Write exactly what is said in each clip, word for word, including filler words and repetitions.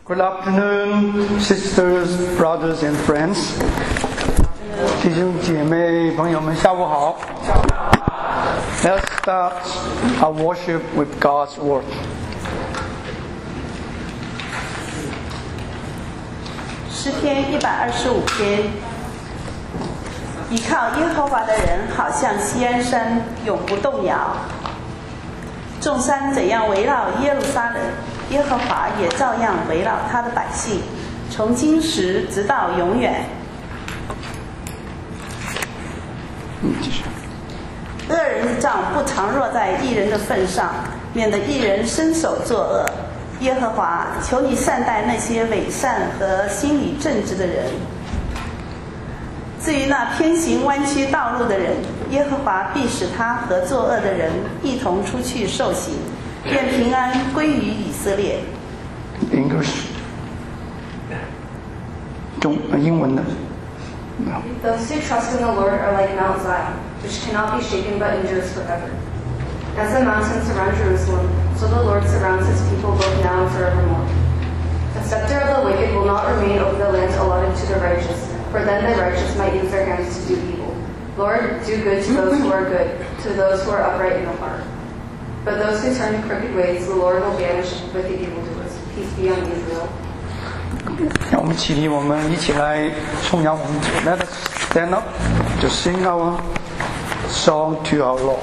Good afternoon, sisters, brothers, and friends. 弟兄姐妹朋友们，下午好。Let's start our worship with God's word. 诗篇一百二十五篇，依靠耶和华的人，好像锡安山，永不动摇。众山怎样围绕耶路撒冷，耶和华也照样围绕他的百姓，从今时直到永远。恶人的杖不常落在义人的份上，免得义人伸手作恶。耶和华，求你善待那些伪善和心理正直的人。至于那偏行弯曲道路的人，耶和华必使他和作恶的人一同出去受刑，愿平安归于以色列。 English 中英文的。 Those who trust in the Lord are like Mount Zion, which cannot be shaken but endures forever. As the mountains surround Jerusalem, so the Lord surrounds his people both now and forevermore. The scepter of the wicked will not remain over the land allotted to the righteous, for then the righteous might use their hands to do evil. Lord, do good to those who are good, to those who are upright in the heart. But those who turn to crooked ways, the Lord will banish with the evildoers. Peace be on Israel. 让我们起立，我们一起来颂扬我们主。Let us stand up to sing our song to our Lord.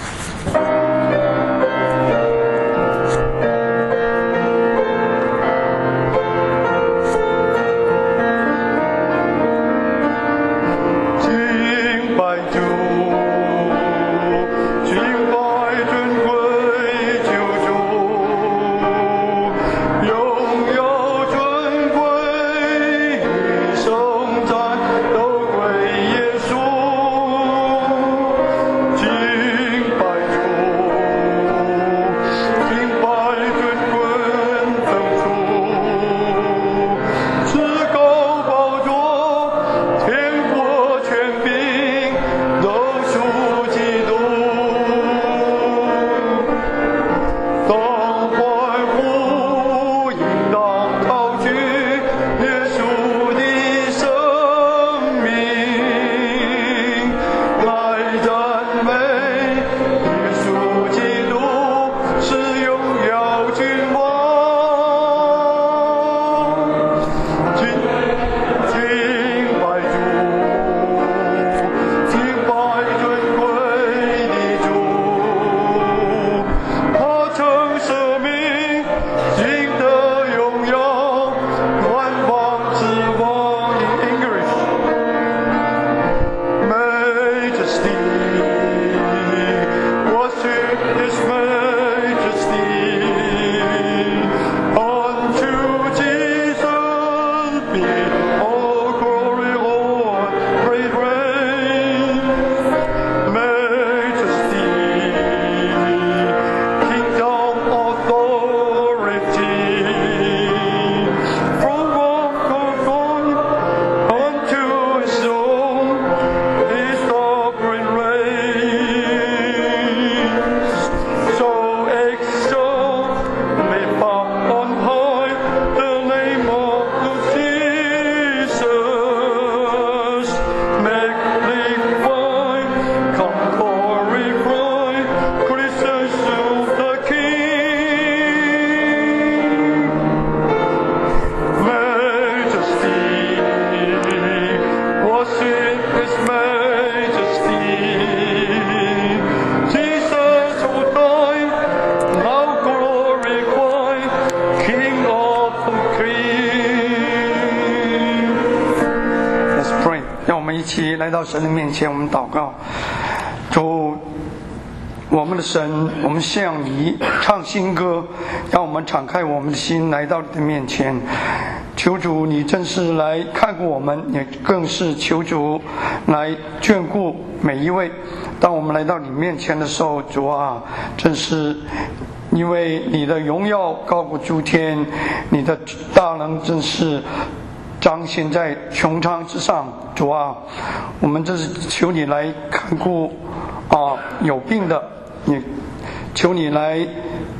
来到神的面前，我们祷告，主，我们的神，我们向你唱新歌，让我们敞开我们的心来到你的面前。求主，你真是来看顾我们，也更是求主来眷顾每一位。当我们来到你面前的时候，主啊，真是因为你的荣耀高过诸天，你的大能真是彰显在穹苍之上。主啊，我们这是求你来看顾啊有病的，你求你来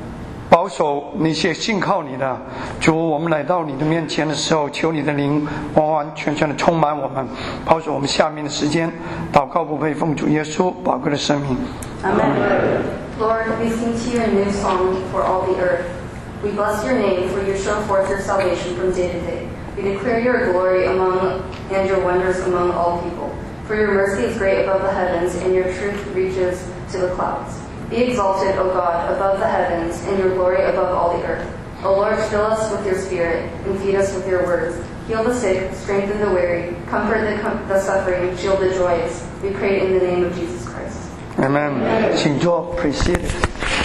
保守那些信靠你的主。我们来到你的面前的时候，求你的灵完完全全的充满我们，保守我们下面的时间。祷告不配奉主耶稣宝贵的生命。 阿门。 Lord, we sing to you a new song for all the earth. We bless your name, for you show forth your salvation from day to day. We declare your glory among and your wonders among all people. For your mercy is great above the heavens, and your truth reaches to the clouds. Be exalted, O God, above the heavens, and your glory above all the earth. O Lord, fill us with your spirit, and feed us with your words. Heal the sick, strengthen the weary, comfort the, com- the suffering, shield the joyous. We pray in the name of Jesus Christ. Amen. 请坐 ，Appreciate it.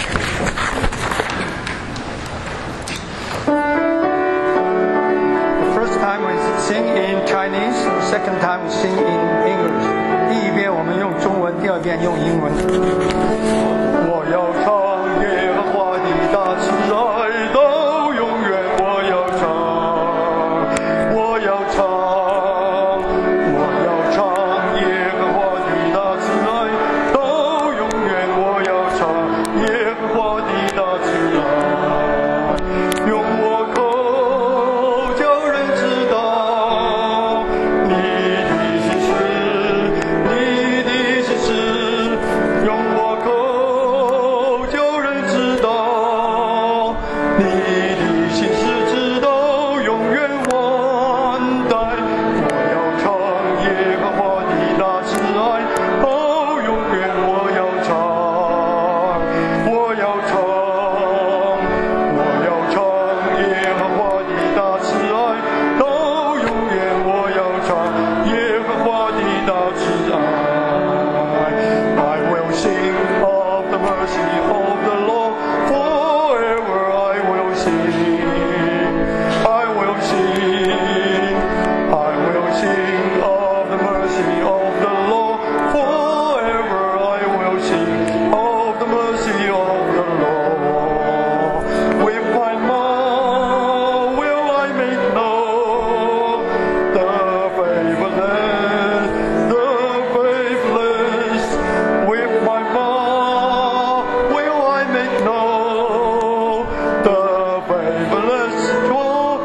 The first time we sing in Chinese, the second time we sing in English. 第一遍我们用中文，第二遍用英文。我要唱耶和华的大慈爱到永远，我要唱，我要唱，我要唱耶和华的大慈爱到永远，我要唱耶和华的大慈爱，用我口叫人知道你的心事，你的心事，用我口叫人知道你的心事，直到永远万代。我要唱耶和华的大慈爱，到永远我要唱，我要唱，我要唱耶和华的大慈爱，到永远我要唱耶和华的大慈爱。I will sing of the mercy of the Lord forever. I will sing, I will sing, I will sing of the mercy of the Lord forever. I will sing of the mercy of the Lord. With my mouth will I make known the faithfulness, the faithless. With my mouth will I make known the faithless to all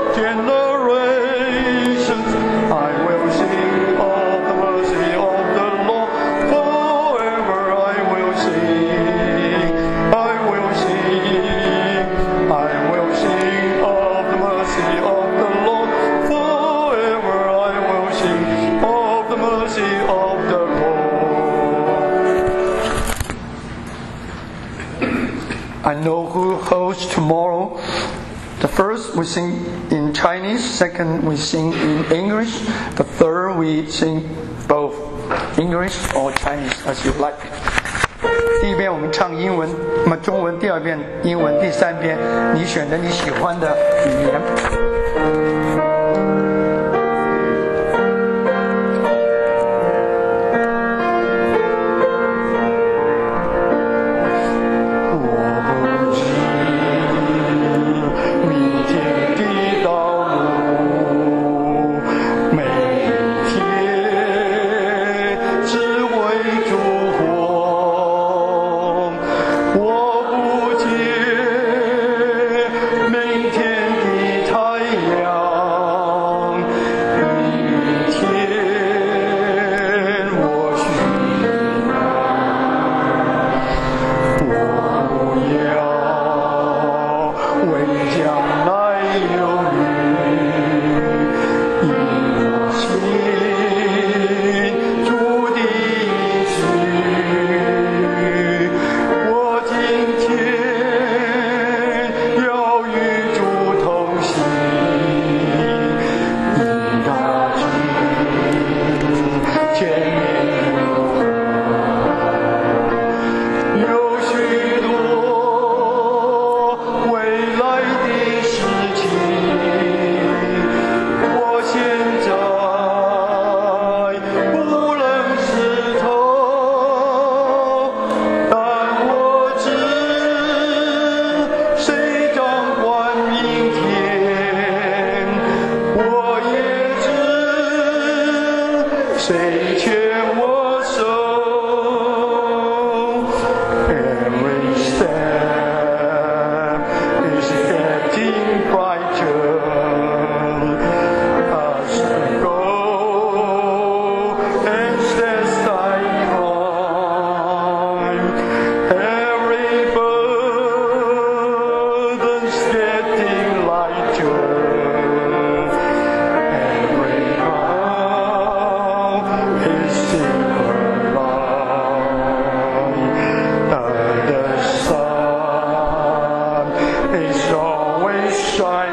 generations. I will sing of the mercy of the Lord forever. I will sing, I will sing, I will sing of the mercy of the Lord forever. I will sing of the mercy of the Lord. I know who hosts tomorrow. The first we sing in Chinese, second we sing in English, the third we sing both English or Chinese as you like. 第一遍我们唱英文，那么中文；第二遍英文；第三遍你选择你喜欢的语言。明天的太阳。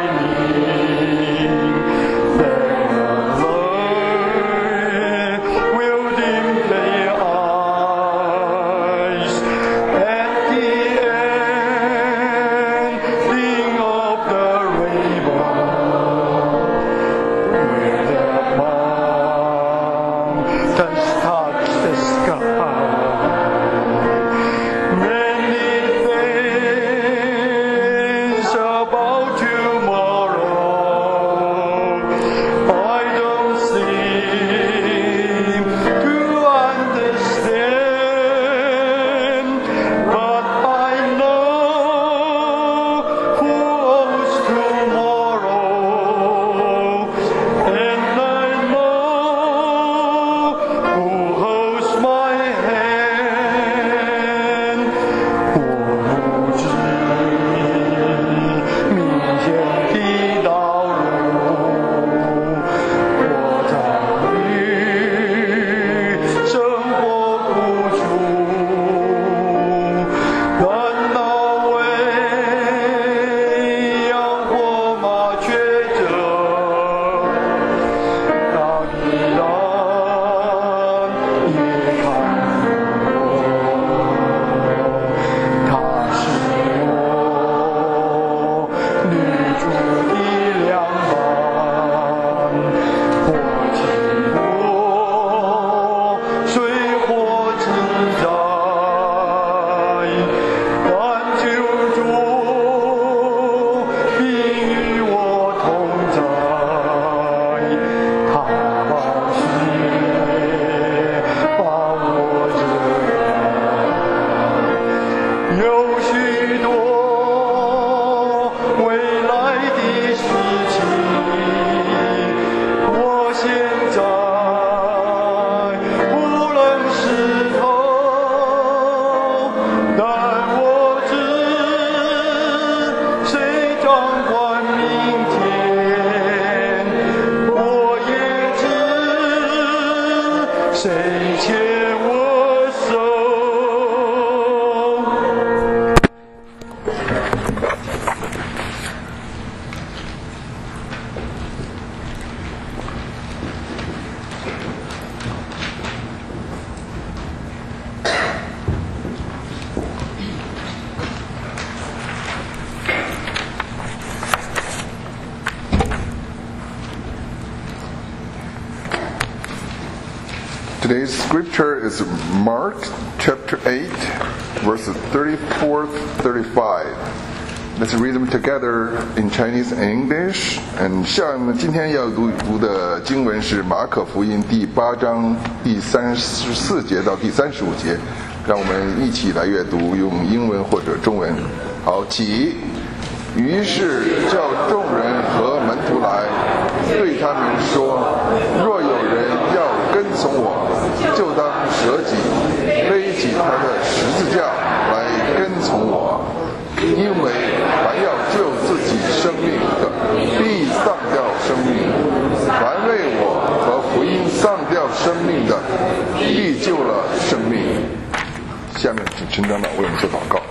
Today's scripture is Mark chapter eight, verses thirty-four to thirty-five. Let's read them together in Chinese and English. And 下面今天要读读的经文是马可福音第八章第三十四节到第三十五节。让我们一起来阅读，用英文或者中文。好，起。于是叫众人和门徒来，对他们说：若有人要跟从我，就当舍己，背起他的十字架来跟从我。因为凡要救自己生命的，必丧掉生命；凡为我和福音丧掉生命的，必救了生命。下面请陈长老为我们做祷告。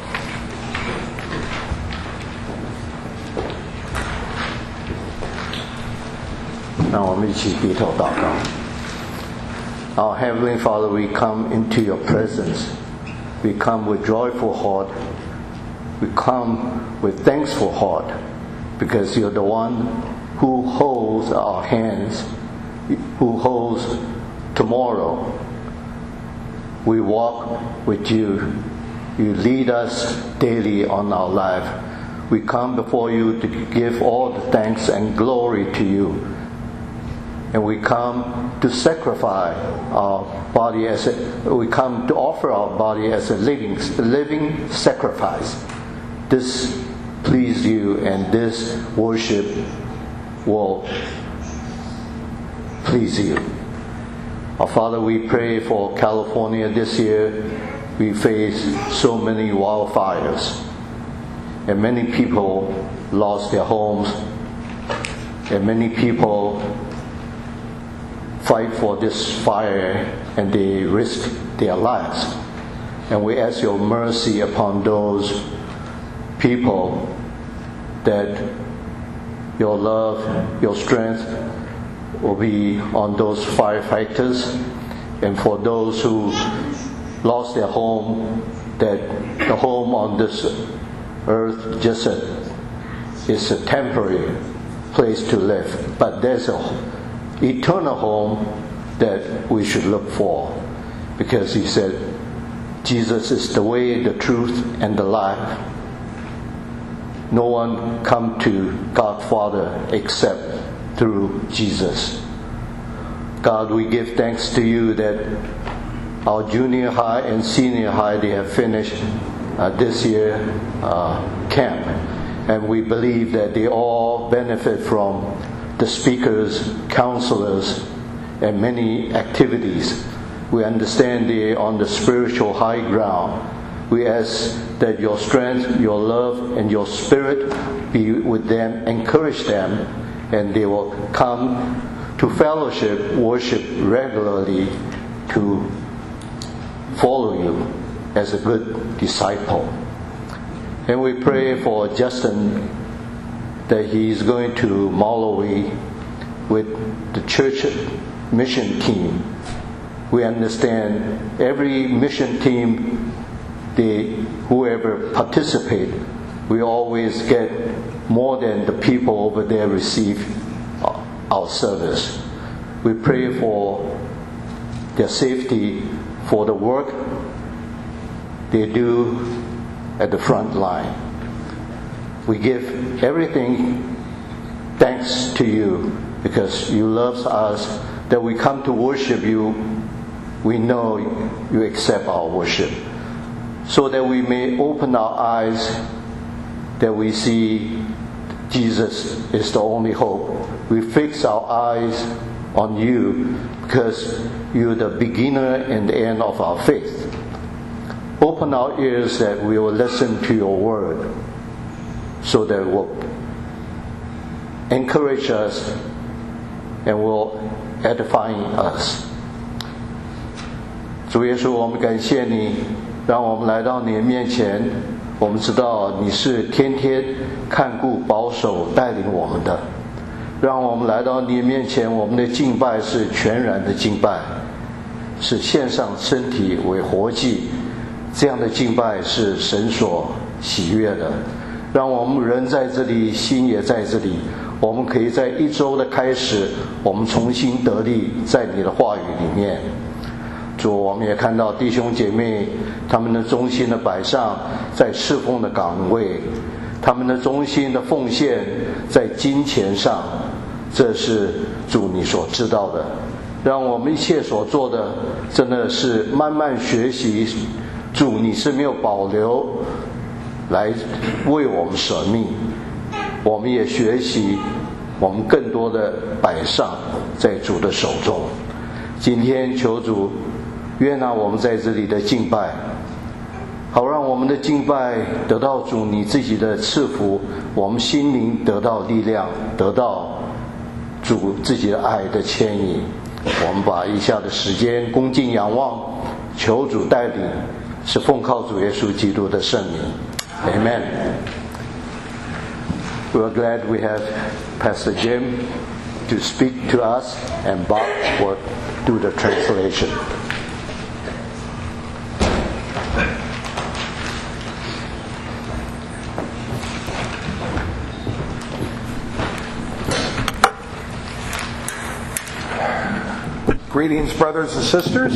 让我们一起低头祷告。Our Heavenly Father, we come into your presence. We come with joyful heart. We come with thankful heart because you're the one who holds our hands, who holds tomorrow. We walk with you. You lead us daily on our life. We come before you to give all the thanks and glory to you. And we come to sacrifice our body as a, we come to offer our body as a living, living sacrifice. This please you, and this worship will please you. Our Father, we pray for California this year. We face so many wildfires, and many people lost their homes, and many people fight for this fire and they risk their lives. And we ask your mercy upon those people that your love, your strength will be on those firefighters, and for those who lost their home, that the home on this earth just a, is a temporary place to live, but there's a eternal home that we should look for, because he said Jesus is the way, the truth, and the life. No one come to God Father except through Jesus. God, we give thanks to you that our junior high and senior high, they have finished uh, this year uh, camp, and we believe that they all benefit from the speakers, counselors, and many activities. We understand they are on the spiritual high ground. We ask that your strength, your love, and your spirit be with them, encourage them, and they will come to fellowship, worship regularly, to follow you as a good disciple. And we pray for Justin that he is going to Malawi with the church mission team. We understand every mission team, they, whoever participate, we always get more than the people over there receive our service. We pray for their safety, for the work they do at the front line. We give everything thanks to you, because you love us, that we come to worship you. We know you accept our worship, so that we may open our eyes, that we see Jesus is the only hope. We fix our eyes on you, because you're the beginner and the end of our faith. Open our ears that we will listen to your word, so that it will encourage us and will edify us. 主耶稣，我们感谢你，让我们来到你的面前。我们知道你是天天看顾、保守、带领我们的。让我们来到你的面前，我们的敬拜是全然的敬拜，是献上身体为活祭。这样的敬拜是神所喜悦的。让我们人在这里，心也在这里。我们可以在一周的开始，我们重新得力在你的话语里面。主，我们也看到弟兄姐妹他们的忠心的摆上在侍奉的岗位，他们的忠心的奉献在金钱上，这是主你所知道的。让我们一切所做的真的是慢慢学习，主你是没有保留来为我们舍命，我们也学习我们更多的摆上在主的手中。今天求主悦纳我们在这里的敬拜，好让我们的敬拜得到主你自己的赐福，我们心灵得到力量，得到主自己的爱的牵引。我们把以下的时间恭敬仰望，求主带领，是奉靠主耶稣基督的圣名。 Amen. We are glad we have Pastor Jim to speak to us, and Bob will do the translation. Greetings, brothers and sisters.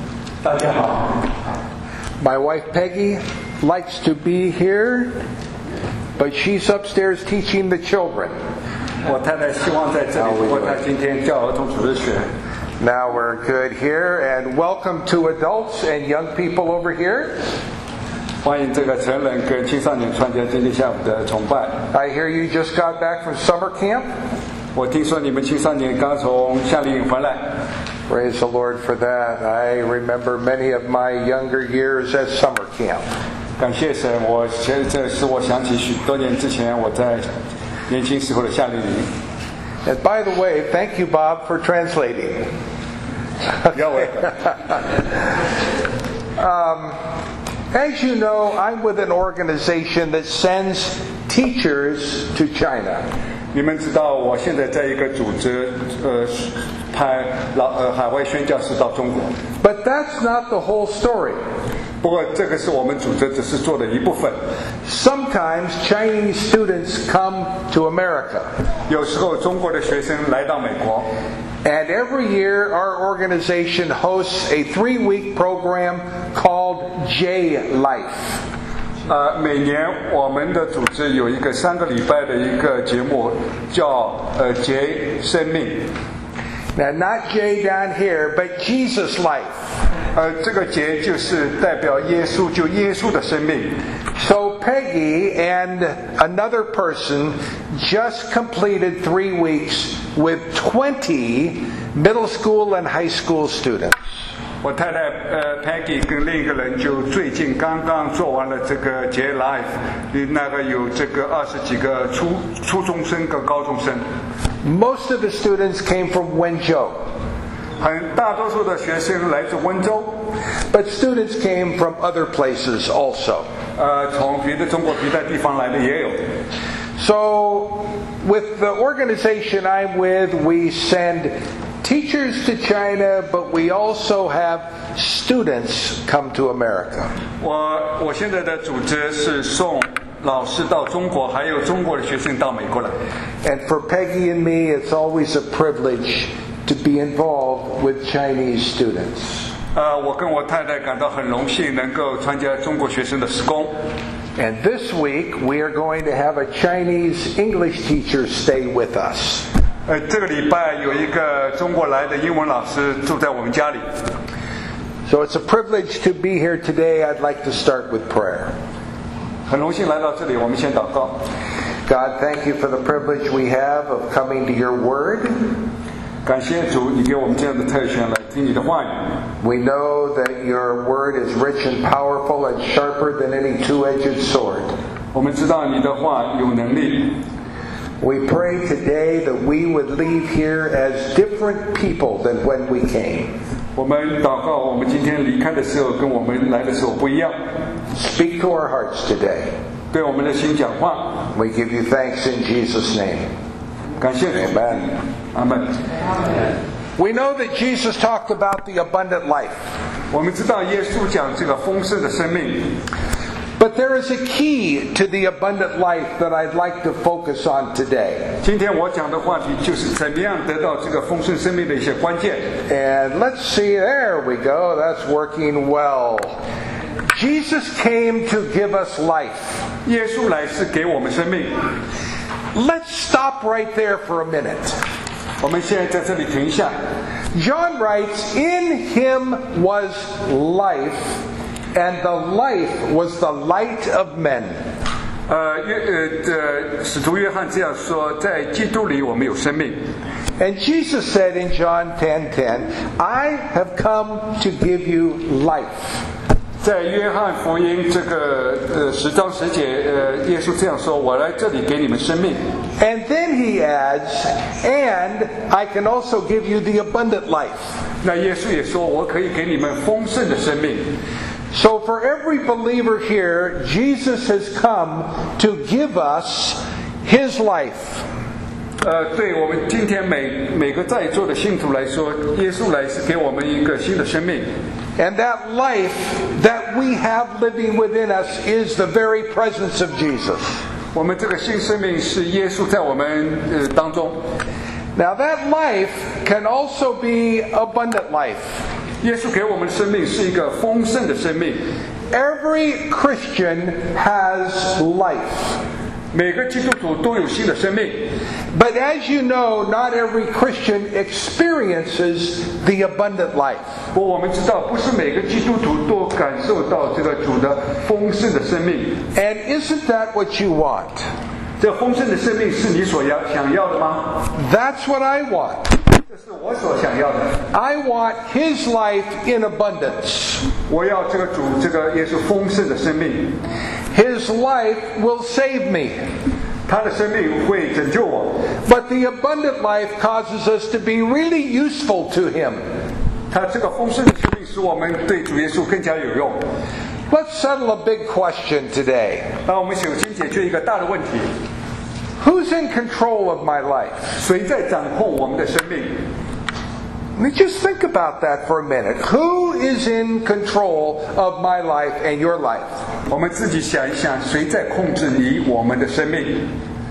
My wife Peggy likes to be here, but she's upstairs teaching the children. 我太太希望在这里，不过她今天教儿童主日学。 Now we're good here, and welcome to adults and young people over here. 欢迎这个成人跟青少年参加今天下午的崇拜。 I hear you just got back from summer camp. 我听说你们青少年刚从夏令营回来。 Praise the Lord for that. I remember many of my younger years at summer camp. 感谢神，我这使我想起许多年之前我在年轻时候的夏令营。 And by the way, thank you, Bob, for translating. You're welcome. um, as you know, I'm with an organization that sends teachers to China. 你们知道，我现在在一个组织，呃，派老呃海外宣教士到中国。 But that's not the whole story. 不过这个是我们组织只是做的一部分。 Sometimes Chinese students come to America. 有时候中国的学生来到美国。 And every year our organization hosts a three-week program called J Life. 呃，每年我们的组织有一个三个礼拜的一个节目，叫呃节生命。 Now, not J down here, but Jesus life. 呃，这个节就是代表耶稣，就耶稣的生命。 So Peggy and another person just completed three weeks with twenty middle school and high school students. 我太太呃 Peggy 跟另一个人就最近刚刚做完了这个节 life， 那个有这个二十几个初初中生跟高中生。 Most of the students came from Wenzhou. 很大多数的学生来自温州 ，but students came from other places also. 呃，从别的中国别的地方来的也有。 So, with the organization I'm with, we send teachers to China, but we also have students come to America. 我我现在的组织是送老师到中国，还有中国的学生到美国来。 And for Peggy and me, it's always a privilege to be involved with Chinese students. 呃，我跟我太太感到很荣幸能够参加中国学生的施工。 And this week we are going to have a Chinese English teacher stay with us. 呃，这个礼拜有一个中国来的英文老师住在我们家里。 So it's a privilege to be here today. I'd like to start with prayer. 很荣幸来到这里，我们先祷告。 God, thank you for the privilege we have of coming to your word. 感谢主，你给我们这样的特权来听你的话语。 We know that your word is rich and powerful and sharper than any two-edged sword. 我们知道你的话有能力。 We pray today that we would leave here as different people than when we came. 我们祷告，我们今天离开的时候跟我们来的时候不一样。 Speak to our hearts today. 对我们的心讲话。 We give you thanks in Jesus' name. 感谢主。 Amen. Amen. We know that Jesus talked about the abundant life. 我们知道耶稣讲这个丰盛的生命。 But there is a key to the abundant life that I'd like to focus on today. 今天我讲的话题就是怎么样得到这个丰盛生命的一些关键。 And let's see, there we go. That's working well. Jesus came to give us life. 耶稣来是给我们生命。 Let's stop right there for a minute. 我们现在在这里停一下。 John writes, "In him was life, and the life was the light of men." 呃，约呃呃，使徒约翰这样说，在基督里我们有生命。 And Jesus said in John ten ten, "I have come to give you life." 在约翰福音这个呃十章十节，呃，耶稣这样说：“我来这里给你们生命。” And then he adds, "And I can also give you the abundant life." 那耶稣也说：“我可以给你们丰盛的生命。” So for every believer here, Jesus has come to give us his life. 呃，对我们今天每每个在座的信徒来说，耶稣来是给我们一个新的生命。 And that life that we have living within us is the very presence of Jesus. 我们这个新生命是耶稣在我们呃当中。 Now that life can also be abundant life. 耶稣给我们的生命是一个丰盛的生命。 Every Christian has life. 每个基督徒都有新的生命。 But as you know, not every Christian experiences the abundant life. 不过我们知道，不是每个基督徒都感受到这个主的丰盛的生命。 And isn't that what you want? 这丰盛的生命是你所要想要的吗？ That's what I want. 这是我所想要的。 I want His life in abundance. 我要这个主，这个耶稣丰盛的生命。 His life will save me. 他的生命会拯救我。 But the abundant life causes us to be really useful to Him. 他这个丰盛的生命使我们对主耶稣更加有用。 Let's settle a big question today. 那我们首先解决一个大的问题。 Who's in control of my life? 谁在掌控我们的生命？ I mean, just think about that for a minute. Who is in control of my life and your life? 我们自己想一想，谁在控制你我们的生命？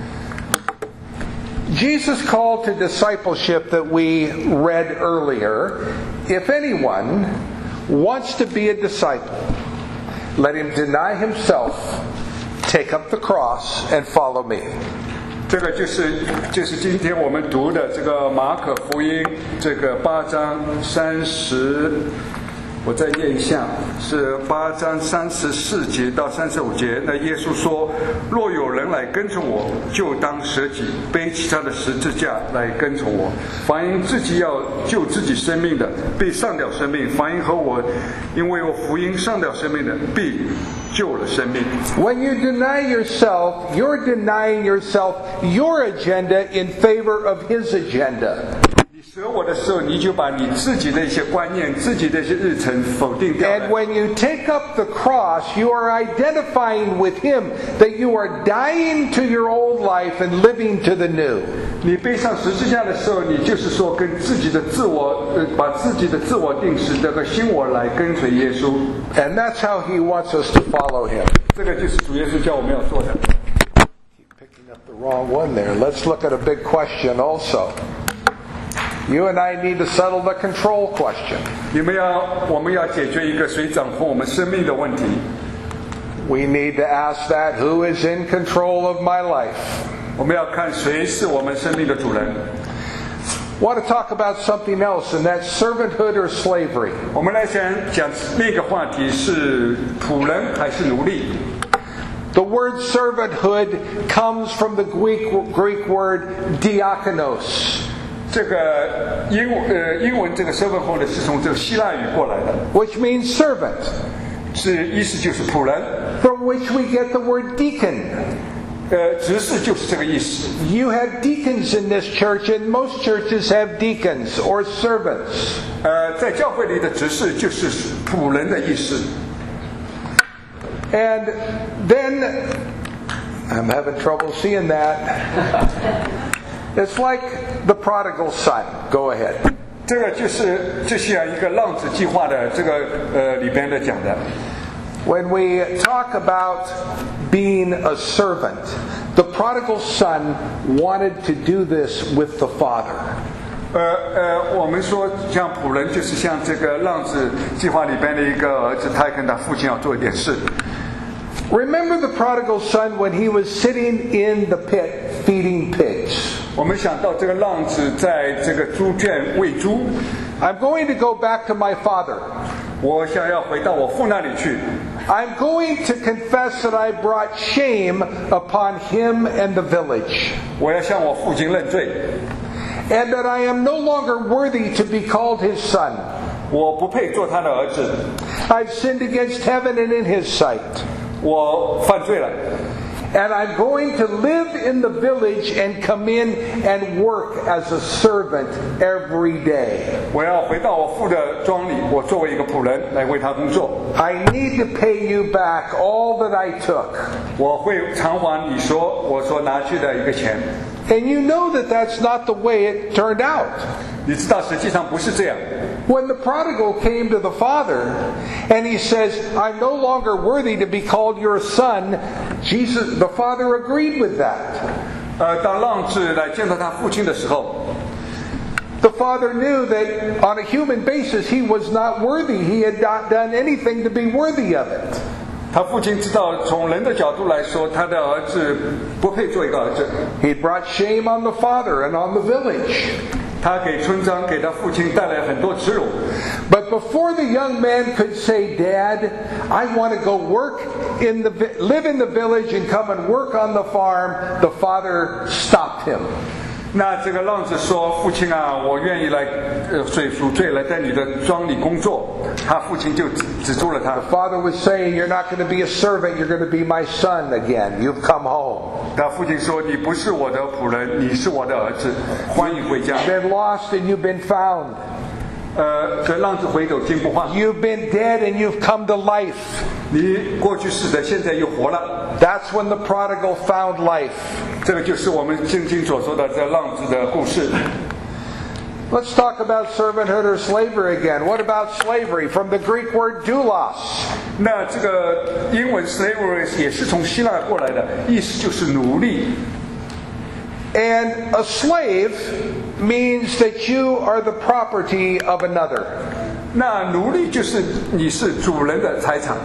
Jesus called to discipleship that we read earlier. If anyone wants to be a disciple, let him deny himself, take up the cross, and follow me. 这个就是就是今天我们读的这个马可福音这个八章三十，我再念一下，是八章三十四节到三十五节。那耶稣说：“若有人来跟从我，就当舍己，背起他的十字架来跟从我。凡因自己要救自己生命的，必上吊生命；凡因和我因为我福音上吊生命的，必救了生命。” When you deny yourself, you're denying yourself your agenda in favor of His agenda. 你舍我的时候，你就把你自己的一些观念、自己的一些日程否定掉了。 And when you take up the cross, you are identifying with Him that you are dying to your old life and living to the new. 你背上十字架的时候，你就是说跟自己的自我，呃，把自己的自我定时这个新我来跟随耶稣。 And that's how He wants us to follow Him. 这个就是主耶稣叫我们要做的。 Keep picking up the wrong one there. Let's look at a big question also. You and I need to settle the control question. 你们要，我们要解决一个谁掌控我们生命的问题。 We need to ask that, who is in control of my life? 我们要看谁是我们生命的主人。 Want to talk about something else, and that's servanthood or slavery. 我们来想讲另一个话题是仆人还是奴隶。 The word servanthood comes from the Greek, Greek word diakonos, 这个英文呃英文这个身份后呢是从这个希腊语过来的， which means servant, 是意思就是仆人， from which we get the word deacon. 呃执事就是这个意思。 You have deacons in this church, and most churches have deacons or servants. 呃，在教会里的执事就是仆人的意思。 And then, I'm having trouble seeing that. It's like the prodigal son. Go ahead. 这个就是就像一个浪子计划的这个呃里边的讲的。 When we talk about being a servant, the prodigal son wanted to do this with the father. 呃呃，我们说像仆人就是像这个浪子计划里边的一个儿子，他跟他父亲要做一点事。 Remember the prodigal son when he was sitting in the pit feeding pigs. 我们想到这个浪子在这个猪圈喂猪， I'm going to go back to my father. 我想要回到我父那里去。 I'm going to confess that I brought shame upon him and the village, 我要向我父亲认罪， and that I am no longer worthy to be called his son. 我不配做他的儿子， I've sinned against heaven and in his sight. 我犯罪了。 And I'm going to live in the village and come in and work as a servant every day. 我要回到我父的庄里，我作为一个仆人来为他工作。 I need to pay you back all that I took. 我会偿还你说我所拿去的一个钱。 And you know that that's not the way it turned out. 你知道，实际上不是这样。 When the prodigal came to the father and he says, I'm no longer worthy to be called your son, Jesus, the father agreed with that. 呃，当浪子来见到他父亲的时候， The father knew that on a human basis he was not worthy. He had not done anything to be worthy of it. 他父亲知道，从人的角度来说，他的儿子不配做一个儿子。 He brought shame on the father and on the village. 他给村长、给他父亲带来很多耻辱。 But before the young man could say, Dad, I want to go work in the live in the village and come and work on the farm, the father stopped him. 那这个浪子说：“父亲啊，我愿意来呃水赎罪，来在你的庄里工作。”他父亲就止止住了他。 The father was saying, You're not going to be a servant, you're going to be my son again. You've come home. 他父亲说：“你不是我的仆人，你是我的儿子，欢迎回家。” You've been lost and you've been found. 呃，这浪子回头金不换。 You've been dead and you've come to life. 你过去死的，现在又活了。 that's when the prodigal found life. 这个就是我们圣经所说的这浪子的故事。 Let's talk about servanthood or slavery again. What about slavery? From the Greek word doulos. 那这个英文 slavery 也是从希腊过来的，意思就是奴隶。 And a slave means that you are the property of another. 那奴隶就是你是主人的财产。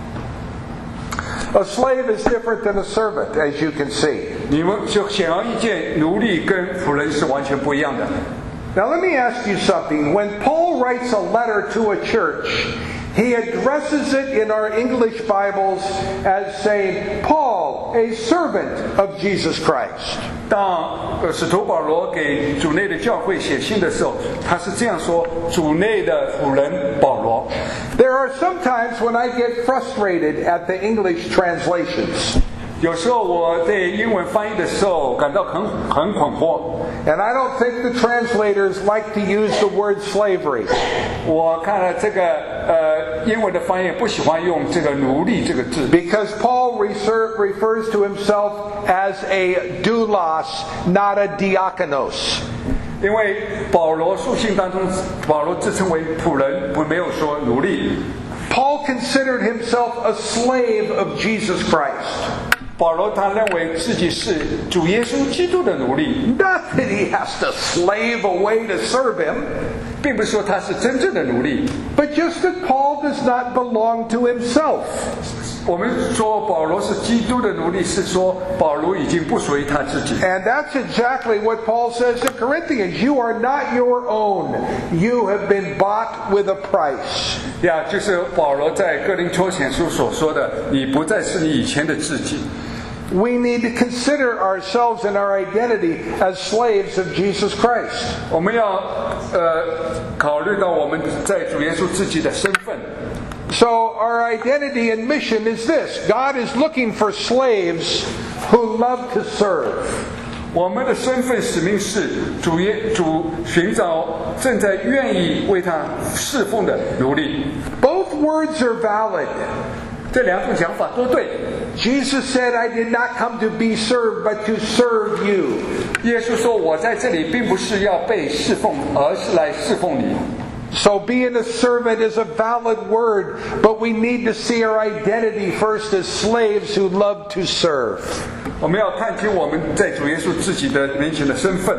A slave is different than a servant, as you can see. 你们就显而易见，奴隶跟仆人是完全不一样的。 Now let me ask you something. When Paul writes a letter to a church, he addresses it in our English Bibles as saying, Paul, a servant of Jesus Christ. 当呃使徒保罗给主内的教会写信的时候，他是这样说：主内的仆人保罗。 There are some times when I get frustrated at the English translations. 有时候我对英文翻译的时候感到很很困惑。 And I don't think the translators like to use the word slavery. 我看了这个呃英文的翻译不喜欢用这个奴隶这个字。 Because Paul refer, refers to himself as a doulos, not a diakonos. 因为保罗书信当中，保罗自称为仆人，不没有说奴隶。 Paul considered himself a slave of Jesus Christ. 保罗他认为自己是主耶稣基督的奴隶。 Not that he has to slave away to serve him. 并不是说他是真正的奴隶。 But just that Paul does not belong to himself. 我们说保罗是基督的奴隶，是说保罗已经不属于他自己。 And that's exactly what Paul says to Corinthians. You are not your own. You have been bought with a price. 呀，就是保罗在哥林多前书所说的，你不再是你以前的自己。 We need to consider ourselves and our identity as slaves of Jesus Christ. 我们要呃考虑到我们在主耶稣自己的身份。 So our identity and mission is this: God is looking for slaves who love to serve. 我们的身份使命是主耶主寻找正在愿意为他侍奉的奴隶。 Both words are valid. 这两种讲法都对。 Jesus said, I did not come to be served, but to serve you. 耶稣说，我在这里并不是要被侍奉，而是来侍奉你。 So being a servant is a valid word, but we need to see our identity first as slaves who love to serve. 我们要看清我们在主耶稣自己的面前的身份。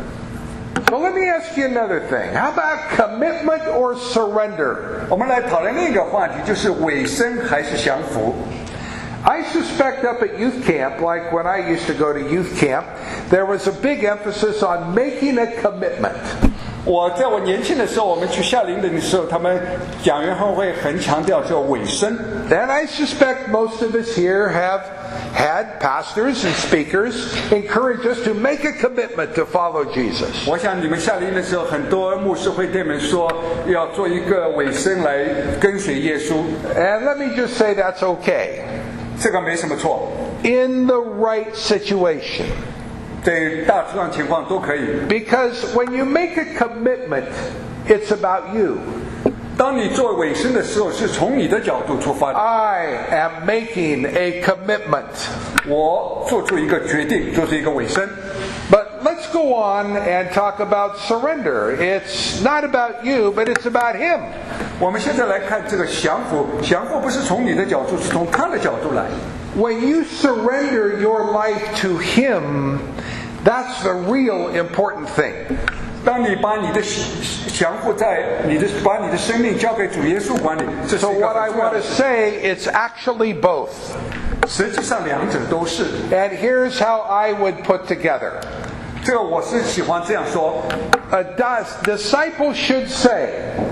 So let me ask you another thing. How about commitment or surrender? 我们来讨论另一个话题，就是委身还是降服。 I suspect up at youth camp, like when I used to go to youth camp, there was a big emphasis on making a commitment. 我在我年轻的时候，我们去夏令营的时候，他们讲员后会很强调叫委身。 And I suspect most of us here have had pastors and speakers encourage us to make a commitment to follow Jesus. 我想你们夏令营的时候，很多牧师会对你们说，要做一个委身来跟随耶稣。 And let me just say that's okay. 这个没什么错。 In the right situation. 在大致上情况都可以。 Because when you make a commitment, it's about you. 当你做委身的时候，是从你的角度出发的。 I am making a commitment. 我做出一个决定，做出一个委身。 But let's go on and talk about surrender. It's not about you, but it's about Him. 我们现在来看这个降服，降服不是从你的角度，是从他的角度来。 When you surrender your life to Him, that's the real important thing. 当你把你的降服在你的把你的生命交给主耶稣管理，这是 So 一个 what I 很重要 want 的 to 事。 say, it's actually both. 实际上两者都是。 And here's how I would put together. 这个我是喜欢这样说。 A disciple should say,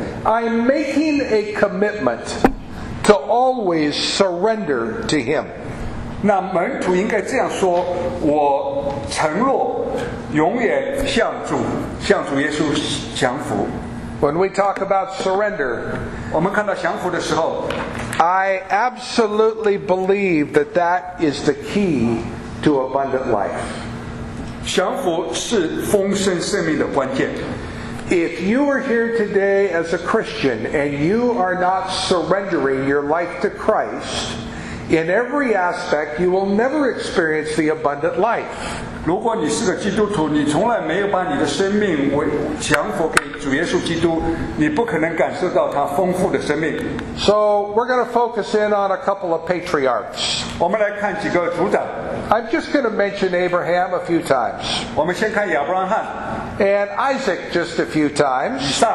I'm making a commitment to always surrender to Him. 那门徒应该这样说：我承诺永远向主向主耶稣降服。 When we talk about surrender, 我们看到降服的时候， I absolutely believe that that is the key to abundant life. 降服是丰盛生命的关键。 If you are here today as a Christian and you are not surrendering your life to Christ, In every aspect, you will never experience the abundant life. 如果你是个基督徒，你从来没有把你的生命为降服给主耶稣基督，你不可能感受到他丰富的生命。 So we're going to focus in on a couple of patriarchs. 我们来看几个族长。 I'm just going to mention Abraham a few times. 我们先看亚伯拉罕 And Isaac just a few 以 times. 撒。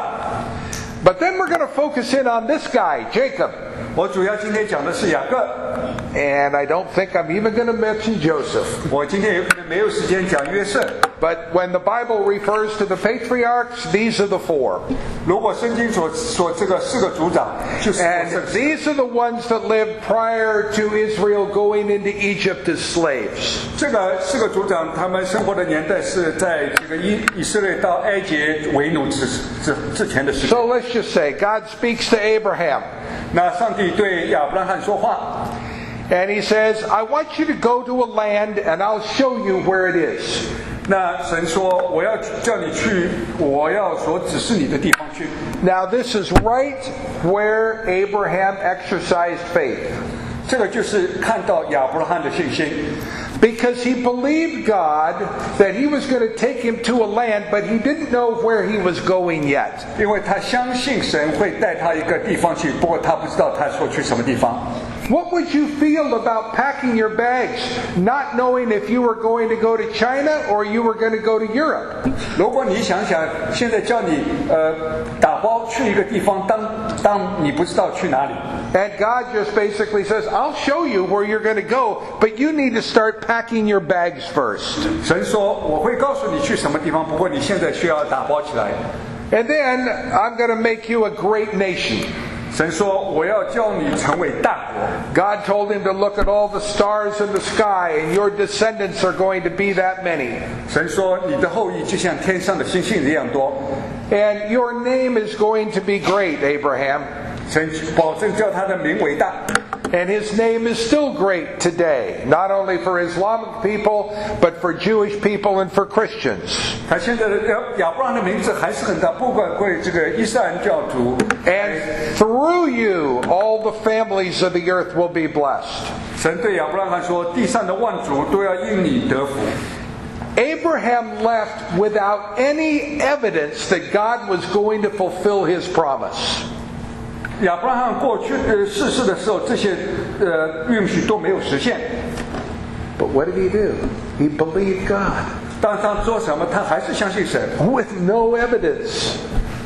But then we're going to focus in on this guy, Jacob. 我主要今天讲的是雅各， And I don't think I'm even going to mention Joseph. 我今天有可能没有时间讲约瑟。 But when the Bible refers to the patriarchs, these are the four. 如果圣经所所这个四个族长，就是 And 这 these are the ones that lived prior to Israel going into Egypt as slaves. 这个四个族长，他们生活的年代是在这个以以色列到埃及为奴之之之前的事情。 So let's just say God speaks to Abraham. 那上帝对亚伯拉罕说话， And he says, I want you to go to a land and I'll show you where it is. 那神说我要叫你去，我要所指示你的地方去。 Now this is right where Abraham exercised faith. 这个就是看到亚伯拉罕的信心， Because he believed God that he was going to take him to a land, but he didn't know where he was going yet. 因为他相信神会带他一个地方去，不过他不知道他说去什么地方。 What would you feel about packing your bags, not knowing if you were going to go to China or you were going to go to Europe? 如果你想想，现在叫你呃打包去一个地方，当当你不知道去哪里， And God just basically says, I'll show you where you're going to go, but you need to start packing your bags first. 神说我会告诉你去什么地方，不过你现在需要打包起来。 And then I'm going to make you a great nation. 神说我要叫你成为大国。 God told him to look at all the stars in the sky, and your descendants are going to be that many. 神说你的后裔就像天上的星星一样多。 And your name is going to be great, Abraham. 神保证叫他的名为大。 And his name is still great today, not only for Islamic people, but for Jewish people and for Christians. 他现在的亚伯拉罕的名字还是很大，不管为这个伊斯兰教徒。 And through you, all the families of the earth will be blessed. 神对亚伯拉罕说：“地上的万族都要因你得福。” Abraham left without any evidence that God was going to fulfill his promise. 亚伯拉罕过去呃逝世的时候，这些呃应许都没有实现。 But what did he do? He believed God 但他做什么？他还是相信神。 with no evidence.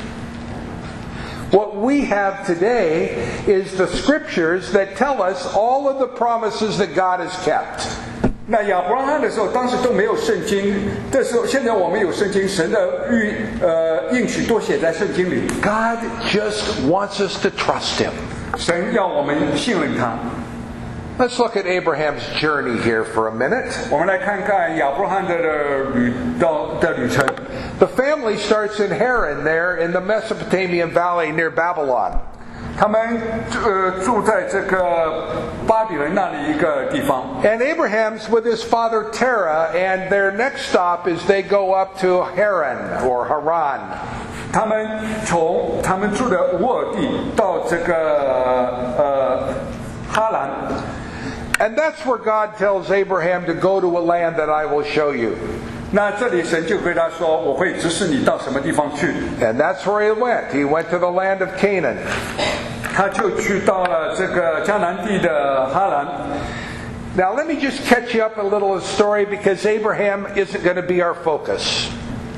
What we have today is the scriptures that tell us all of the promises that God has kept. 那亚伯拉罕的时候，当时都没有圣经。这时候，现在我们有圣经，神的预呃应许都写在圣经里。 God just wants us to trust him. 神要我们信任他。 Let's look at Abraham's journey here for a minute. 我们来看看亚伯拉罕的旅到的旅程。 The family starts in Haran there in the Mesopotamian valley near Babylon. 他们呃住在这个巴比伦那里一个地方。 And Abraham's with his father Terah, and their next stop is they go up to Haran or Haran. 他们从他们住的乌尔地到这个呃哈兰。 And that's where God tells Abraham to go to a land that I will show you. 那这里神就对他说：“我会指示你到什么地方去。” And that's where he went. He went to the land of Canaan. 他就去到了这个迦南地的哈兰。 Now let me just catch you up a little of the story because Abraham isn't going to be our focus.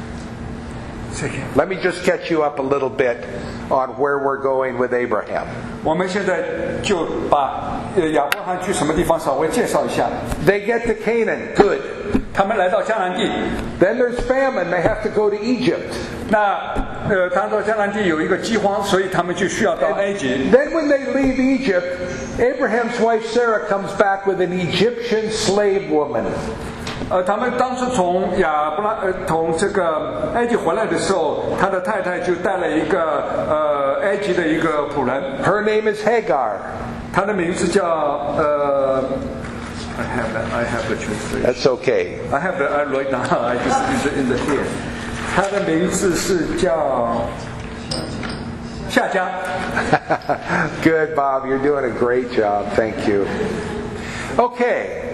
Let me just catch you up a little bit on where we're going with Abraham. 我们现在就把呃亚伯拉罕去什么地方稍微介绍一下。 They get to Canaan. Good. 他们来到迦南地。 Then there's famine. They have to go to Egypt. 那呃，他到迦南地有一个饥荒，所以他们就需要到埃及。 Then when they leave Egypt, Abraham's wife Sarah comes back with an Egyptian slave woman. 呃，他们当时从亚伯拉呃从这个埃及回来的时候，他的太太就带了一个呃埃及的一个仆人。 Her name is Hagar. 他的名字叫呃。I have that. I have the translation. That's okay. I have the. I write down. I just in the in the here. 他的名字是叫夏家。 Good, Bob. You're doing a great job. Thank you. Okay,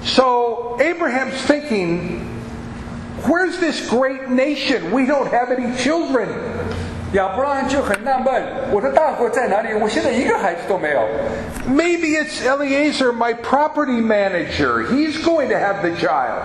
so Abraham's thinking, where's this great nation? We don't have any children. 亚伯拉罕就很纳闷，我的大国在哪里？我现在一个孩子都没有。 Maybe it's Eliezer, my property manager. He's going to have the child.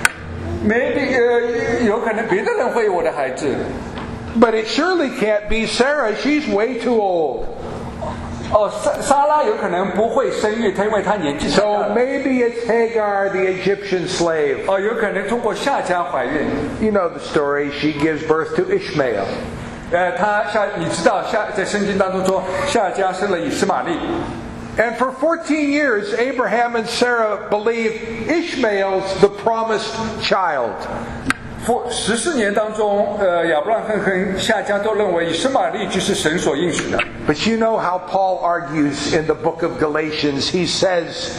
maybe 呃，有可能别的人会有我的孩子。 But it surely can't be Sarah. She's way too old. 哦，莎莎拉有可能不会生育，她因为她年纪太大 So 了。 maybe it's Hagar, the Egyptian slave. 哦，有可能通过夏家怀孕。 You know the story. She gives birth to Ishmael. 呃，她夏，你知道夏在圣经当中说夏家生了以实玛利。 And for fourteen years, Abraham and Sarah believed Ishmael's the promised child. 十四年当中，呃，亚伯拉罕和夏家都认为以实玛利就是神所应许的。 But you know how Paul argues in the book of Galatians. He says,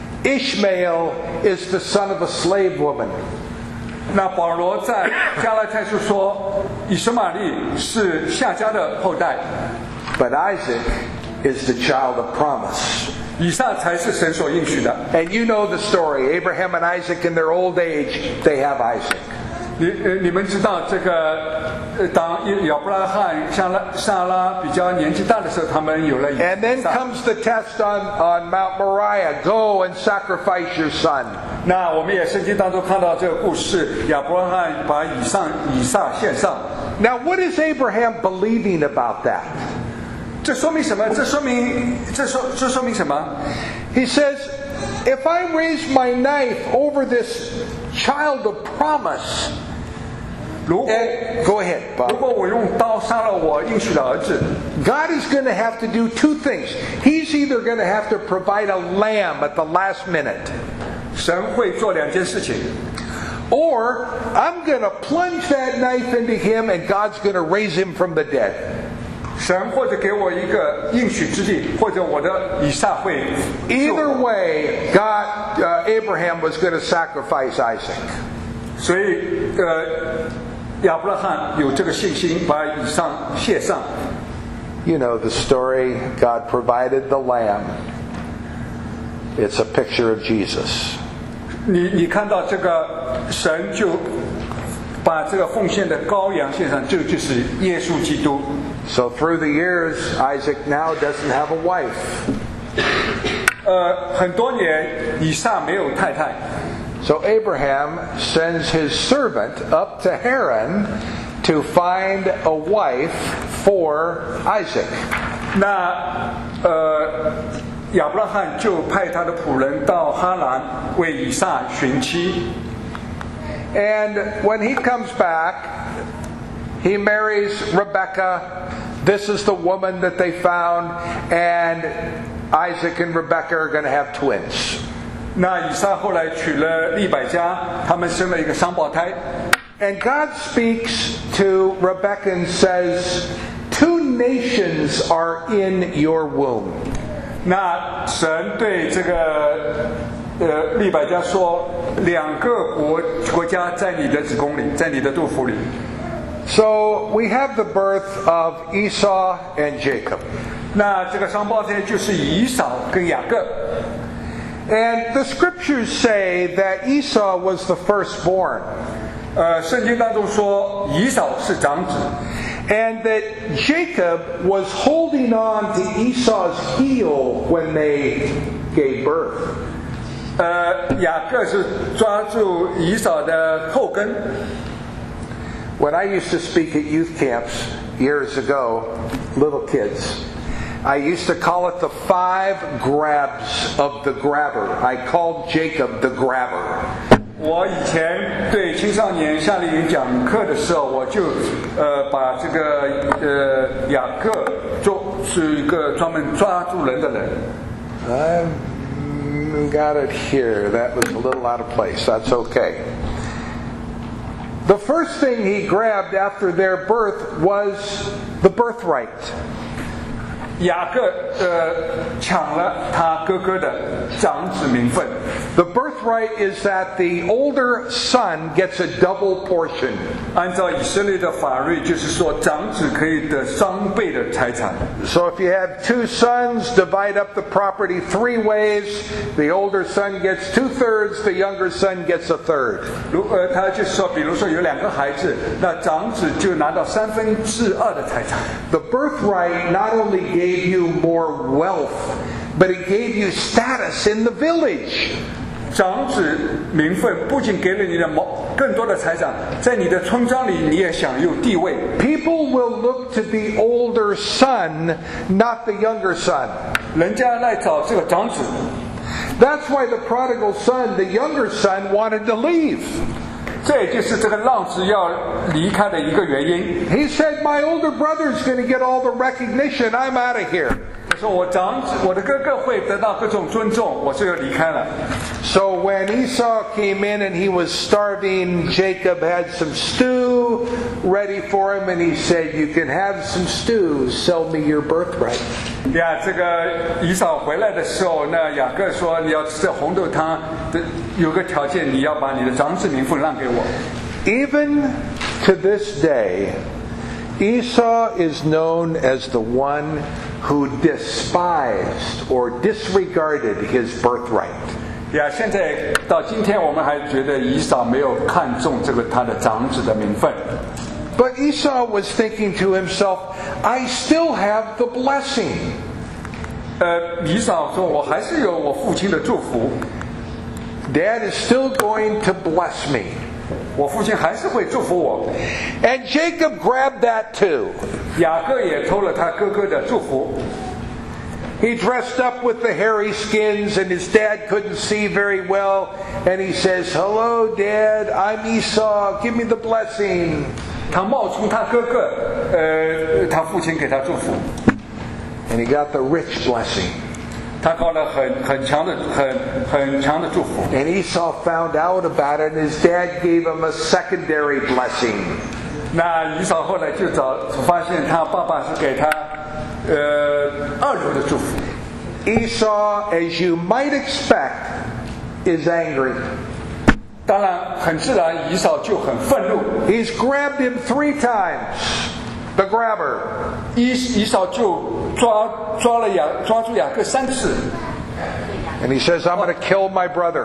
Ishmael is the son of a slave woman. 那保罗在加拉太书说，以实玛利是夏家的后代， But Isaac is the child of promise. 以撒才是神所应许的。 And you know the story. Abraham and Isaac in their old age, they have Isaac. 你呃，你们知道这个，呃，当亚伯拉罕、撒拉、撒拉比较年纪大的时候，他们有了以 And then 撒。 comes the test on, on Mount Moriah. Go and sacrifice your son. 那我们也圣经当中看到这个故事，亚伯拉罕把以上以撒献上。 Now, what is Abraham believing about that? 这说明什么？这说明这说这说明什么？ He says, if I raise my knife over this child of promise, 如果 and, go ahead, 如 Bob. 果我用刀杀了我应许的儿子， God is going to have to do two things. He's either going to have to provide a lamb at the last minute, 神会做两件事情。 or I'm going to plunge that knife into him and God's going to raise him from the dead. 神或者给我一个应许之地，或者我的以撒会。 Either way, God, uh, Abraham was going to sacrifice Isaac. 所以，呃，亚伯拉罕有这个信心，把以上献上。 You know the story. God provided the lamb. It's a picture of Jesus. 你你看到这个神就把这个奉献的羔羊献上，这个就是耶稣基督。 So through the years, Isaac now doesn't have a wife. 呃，很多年以撒没有太太， So Abraham sends his servant up to Haran to find a wife for Isaac. 那呃，亚伯拉罕就派他的仆人到哈兰为以撒寻妻。 And when he comes back, he marries Rebekah. This is the woman that they found, and Isaac and Rebekah are going to have twins. 那以撒后来娶了利百加，他们生了一个双胞胎。 And God speaks to Rebekah and says, two nations are in your womb. 那神对这个呃利百加说，两个国国家在你的子宫里，在你的肚腹里。 So we have the birth of Esau and Jacob. 那这个双胞胎就是以扫跟雅各。 And the scriptures say that Esau was the firstborn. 呃，圣经当中说以扫是长子， And that Jacob was holding on to Esau's heel when they gave birth. 呃，雅各是抓住以扫的后跟。 When I used to speak at youth camps years ago, little kids, I used to call it the five grabs of the grabber. I called Jacob the grabber. 我以前对青少年夏令营讲课的时候，我就呃把这个呃雅各做是一个专门抓住人的人。 I've got it here. That was a little out of place. That's okay. The first thing he grabbed after their birth was the birthright. 雅各呃抢了他哥哥的长子名分。 The birthright is that the older son gets a double portion. 按照以色列的法律，就是说长子可以得双倍的财产。 So if you have two sons, divide up the property three ways. The older son gets two thirds, the younger son gets a third. 如呃，他就是说，比如说有两个孩子，那长子就拿到三分之二的财产。 The birthright not only gave you more wealth, but it gave you status in the village. 长子名分不仅给了你的某更多的财产，在你的村庄里你也享有地位。 People will look to the older son, not the younger son. 人家来找这个长子。 That's why the prodigal son, the younger son, wanted to leave. 这也就是这个浪子要离开的一个原因。 He said, "My older brother's going to get all the recognition. I'm out of here." 他说：“我长子，我的哥哥会得到各种尊重，我就要离开了。” So when Esau came in and he was starving, Jacob had some stew ready for him, and he said, "You can have some stew. Sell me your birthright." 呀，这个以扫回来的时候，那雅各说：“你要吃这红豆汤，有个条件，你要把你的长子名分让给我。” Even to this day, Esau is known as the one who despised or disregarded his birthright. 呀，现在到今天，我们还觉得以扫没有看重这个他的长子的名分。 But Esau was thinking to himself, "I still have the blessing." 呃，以扫说：“我还是有我父亲的祝福。” Dad is still going to bless me. 我父亲还是会祝福我。 And Jacob grabbed that too. 雅各也偷了他哥哥的祝福。 He dressed up with the hairy skins and his dad couldn't see very well. And he says, "Hello, Dad, I'm Esau. Give me the blessing." 他冒充他哥哥，呃，他父亲给他祝福。 And he got the rich blessing. 他搞了很很强的、很很强的祝福。 And Esau found out about it, and his dad gave him a secondary blessing. 那以扫后来就找发现他爸爸是给他呃二流的祝福。 Esau, as you might expect, is angry. 当然，很自然，以扫就很愤怒。 He's grabbed him three times. The grabber. 以以扫就抓抓了雅抓住雅各三次。 And he says, "I'm going to kill my brother."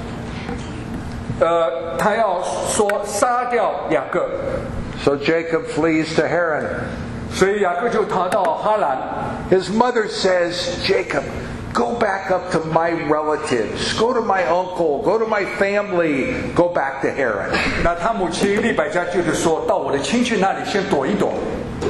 呃，他要说杀掉雅各， So Jacob flees to Haran. 所以雅各就逃到哈兰。 His mother says, "Jacob, go back up to my relatives. Go to my uncle. Go to my family. Go back to Haran." 那他母亲利百加就是说到我的亲戚那里先躲一躲。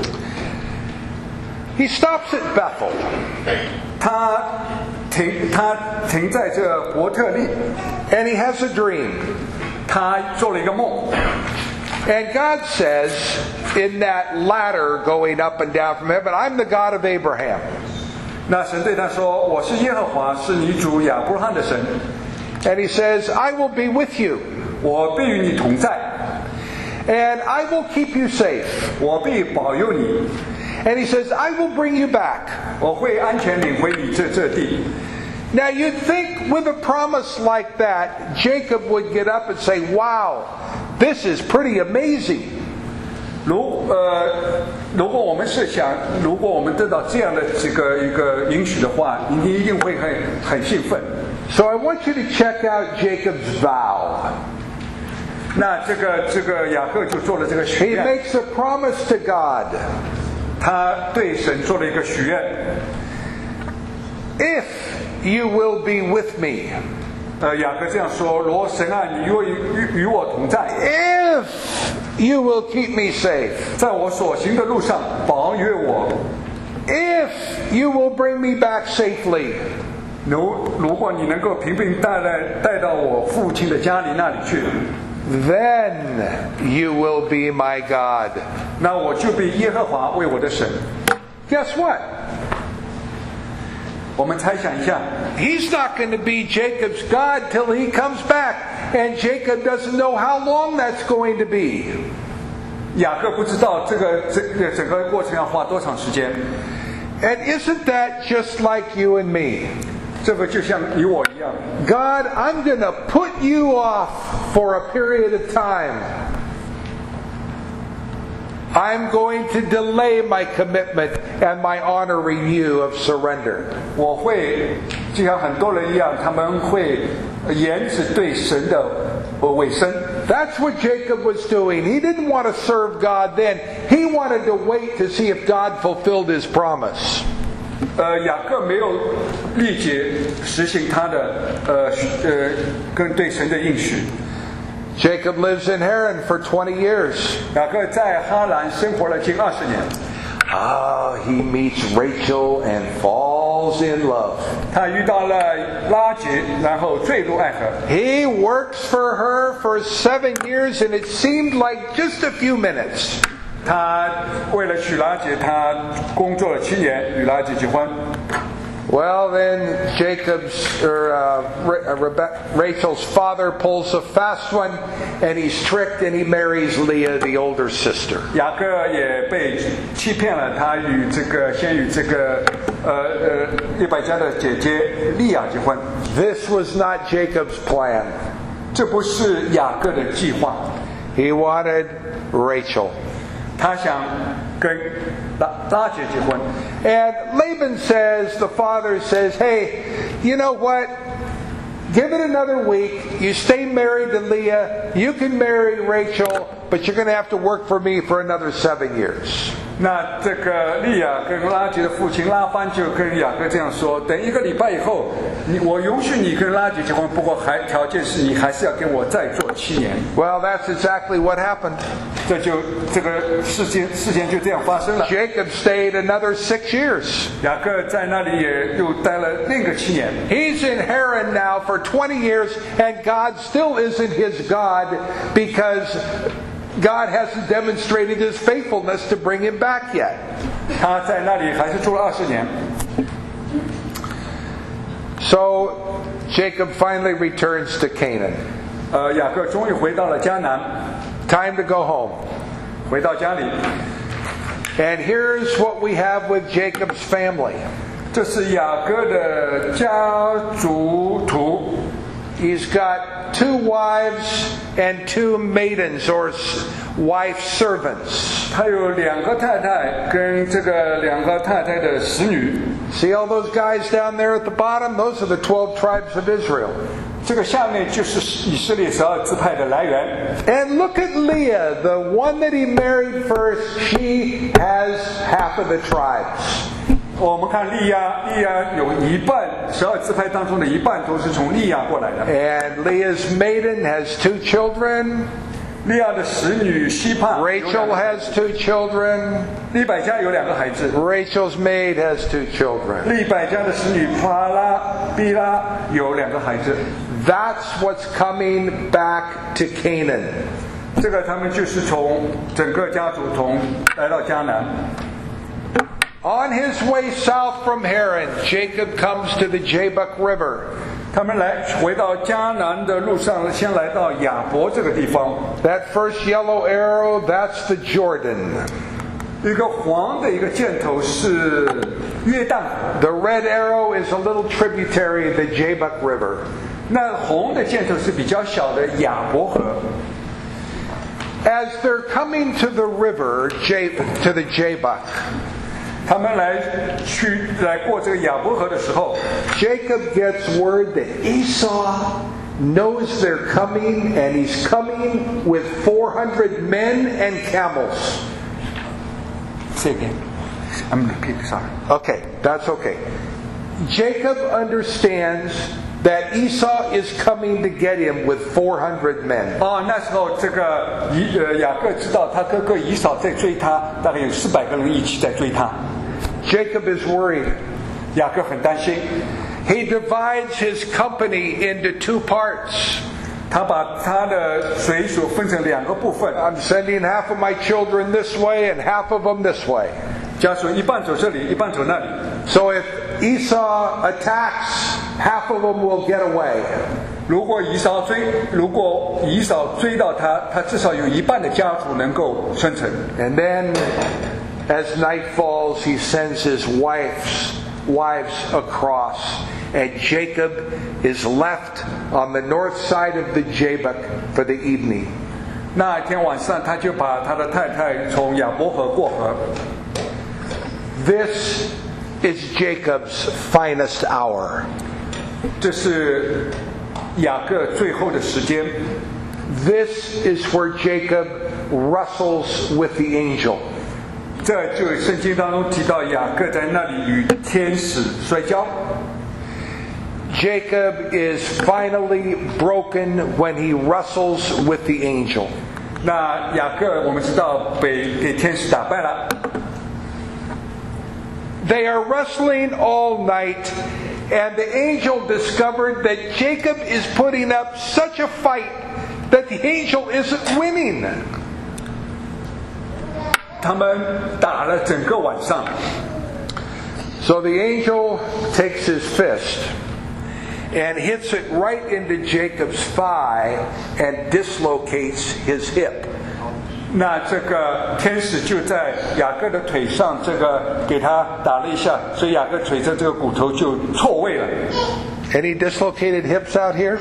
He stops at Bethel. 他停，他停在这伯特利， And he has a dream. 他做了一个梦。 And God says, in that ladder going up and down from heaven, "I'm the God of Abraham." 那神对他说：“我是耶和华，是你主亚伯拉罕的神。 And he says, "I will be with you. 我必与你同在， And I will keep you safe." 我必保佑你， And he says, "I will bring you back." 我会安全领回你这这地。” Now you'd think with a promise like that, Jacob would get up and say, "Wow, this is pretty amazing." 如呃，如果我们是想，如果我们得到这样的这个一个允许的话，你一定会很很兴奋。 So I want you to check out Jacob's vow. 那这个这个雅各就做了这个许 He 愿， makes a promise to God. 他对神做了一个许愿。 "If you will be with me." 呃，雅各这样说：“如果神啊，你与我与与我同在， "If you will keep me safe." 在我所行的路上保佑我。 "If you will bring me back safely." 如如果你能够平平带来带到我父亲的家里那里去， "Then you will be my God." 那我就被耶和华为我的神。 Guess what? 我们猜想一下， He's not going to be Jacob's God till he comes back. And Jacob doesn't know how long that's going to be. 雅各不知道这个这个整个过程要花多长时间。 And isn't that just like you and me? 这不就像你我一样 God, I'm going to put you off for a period of time. I'm going to delay my commitment and my honoring you of surrender. 我会就像很多人一样，他们会延迟对神的委身。 That's what Jacob was doing. He didn't want to serve God then. He wanted to wait to see if God fulfilled His promise. 呃，雅各没有立即实行他的呃呃跟对神的应许。 Jacob lives in Haran for twenty years. 雅各在哈兰生活了近二十年。 Ah, he meets Rachel and falls in love. 他遇到了拉结，然后坠入爱河。 He works for her for seven years, and it seemed like just a few minutes. 他为了娶拉结，他工作了七年，与拉结结婚。 Well, then Jacob's or uh, Rebe- Rachel's father pulls a fast one, and he's tricked, and he marries Leah, the older sister. 雅各也被欺骗了，他与这个先与这个呃呃利百加的姐姐利亚结婚。 This was not Jacob's plan. 这不是雅各的计划， He wanted Rachel. 他想跟拉拉结结婚。 And Laban says, the father says, hey, you know what? Give it another week. You stay married to Leah. You can marry Rachel, but you're going to have to work for me for another seven years. 那这个利亚跟拉结的父亲拉班就跟雅各这样说：等一个礼拜以后，你我允许你跟拉结结婚，不过还条件是你还是要跟我再做七年。 Well, that's exactly what happened. 这就这个事件事件就这样发生了。 Jacob stayed another six years. 雅各在那里也又待了另一个七年。 He's in Haran now for twenty years, and God still isn't his God because God hasn't demonstrated His faithfulness to bring him back yet. 他在那里还是住了二十年。 So Jacob finally returns to Canaan. 呃，雅各终于回到了迦南， Time to go home. 回到家里。 And here's what we have with Jacob's family. 这是雅各的家族图。 He's got two wives and two maidens or wife servants. 他有两个太太跟这个两个太太的使女。 See all those guys down there at the bottom? Those are the twelve tribes of Israel. 这个下面就是以色列十二支派的来源。 And look at Leah, the one that he married first. She has half of the tribes. 我们看利亚，利亚有一半，十二支派当中的一半都是从利亚过来的。 And Leah's maiden has two children. 利亚的使女希帕 Rachel has two children. 利百加有两个孩子。 Rachel's maid has two children. 利百加的使女帕拉比拉有两个孩子。 That's what's coming back to Canaan. 这个他们就是从整个家族从来到迦南。 On his way south from Haran, Jacob comes to the Jabbok River. 他们来回到迦南的路上，先来到亚伯这个地方。 That first yellow arrow, that's the Jordan. 一个黄的一个箭头是约旦河， The red arrow is a little tributary of the Jabbok River. 那红的箭头是比较小的亚伯河。 As they're coming to the river, J- to the Jabbok, 他们来去来过这个亚伯河的时候， Jacob gets word that Esau knows they're coming, and he's coming with four hundred men and camels. Say again. I'm repeating. Sorry. Okay, that's okay. Jacob understands that Esau is coming to get him with four hundred men. 哦，那时候这个以呃雅各知道他哥哥以扫在追他，大概有四百个人一起在追他。 Jacob is worried. 雅各很担心， He divides his company into two parts. 他把他的水手分成两个部分， I'm sending half of my children this way and half of them this way. 家属一半走这里，一半走那里。 So if Esau attacks, half of them will get away. 如果以扫追，如果以扫追到他，他至少有一半的家族能够生存。 And then As night falls, he sends his wives, wives across, and Jacob is left on the north side of the Jabbok for the evening. 那一天晚上，他就把他的太太从亚伯河过河。 This is Jacob's finest hour. 这是雅各最后的时间。 This is where Jacob wrestles with the angel. 这就圣经当中提到雅各在那里与天使摔跤。 Jacob is finally broken when he wrestles with the angel. 那雅各我们知道被给天使打败了。 They are wrestling all night, and the angel discovered that Jacob is putting up such a fight that the angel isn't winning. 他们打了整个晚上。 So the angel takes his fist and hits it right into Jacob's thigh and dislocates his hip. 那这个天使就在雅各的腿上，这个给他打了一下，所以雅各腿上这个骨头就错位了。 Any dislocated hips out here?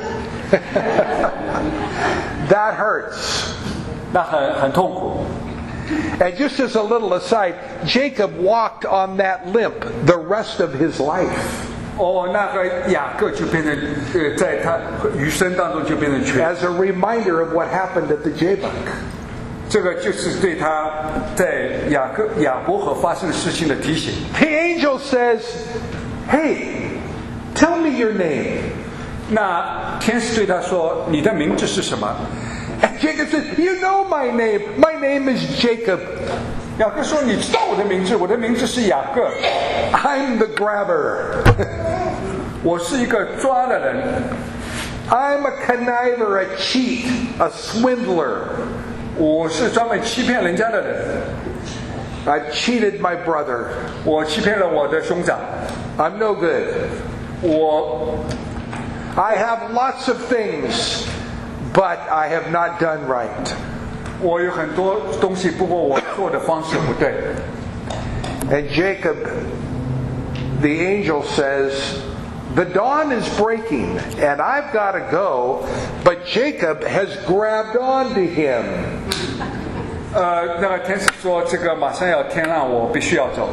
That hurts. 那很很痛苦。 And just as a little aside, Jacob walked on that limp the rest of his life. 哦，那个雅各就变成呃，在他余生当中就变成瘸。 As a reminder of what happened at the Jabbok. 这个就是对他在雅各亚伯河发生的事情的提醒。 The angel says, "Hey, tell me your name." 那天使对他说：“你的名字是什么？” And Jacob says, "You know my name. My name is Jacob. 雅各说：“你知道我的名字，我的名字是雅各， I'm the grabber. 我是一个抓的人， I'm a conniver, a cheat, a swindler. 我是专门欺骗人家的人， I've cheated my brother. 我欺骗了我的兄长， I'm no good. 我 I have lots of things, but I have not done right." 我有很多东西，不过我做的方式不对。” And Jacob, the angel says, "The dawn is breaking, and I've got to go, but Jacob has grabbed onto him." 呃，那个天使说：“这个马上要天亮，我必须要走。”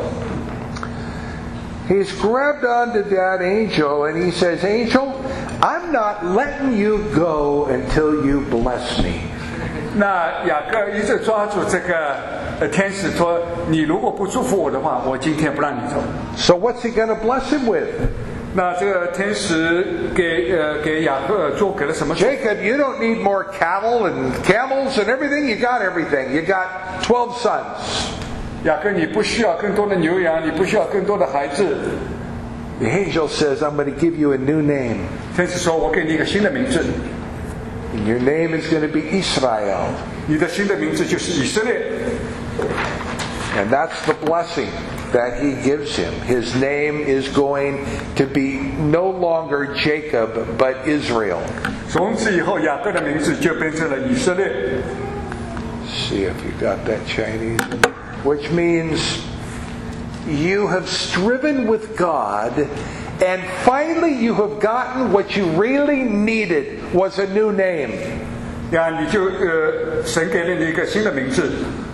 He's grabbed onto that angel, and he says, "Angel, I'm not letting you go until you bless me." 那雅各一直抓住这个呃天使说：“你如果不祝福我的话，我今天不让你走。” So what's he going to bless him with? 那这个天使给呃给雅各做给了什么？ Jacob, you don't need more cattle and camels and everything. You got everything. You got twelve sons. 雅各，你不需要更多的牛羊，你不需要更多的孩子。 The angel says, "I'm going to give you a new name. 天使说：“我给你一个新的名字， And your name is going to be Israel." 你的新的名字就是以色列。” And that's the blessing that he gives him. His name is going to be no longer Jacob, but Israel. 从此以后，雅各的名字就变成了以色列。 See if you got that Chinese in there. Which means you have striven with God, and finally you have gotten what you really needed was a new name. 呀，你就呃，神给了你一个新的名字。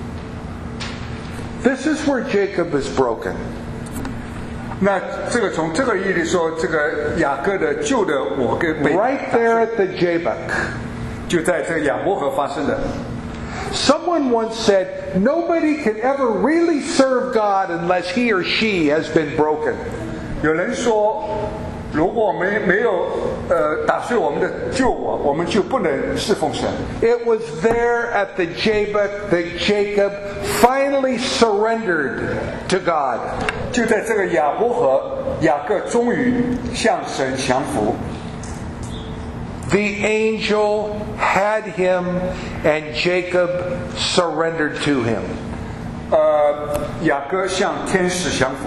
This is where Jacob is broken. 那这个从这个意义里说，这个雅各的旧的我跟被 Right there at the Jabbok. 就在这个亚伯河发生的。 Someone once said, "Nobody can ever really serve God unless he or she has been broken." 有人说，如果我们没有呃打碎我们的旧我，我们就不能侍奉神。 It was there at the Jabbok that Jacob finally surrendered to God. 就在这个亚伯河，雅各终于向神降服。 The angel had him, and Jacob surrendered to him. 呃，雅各向天使降服。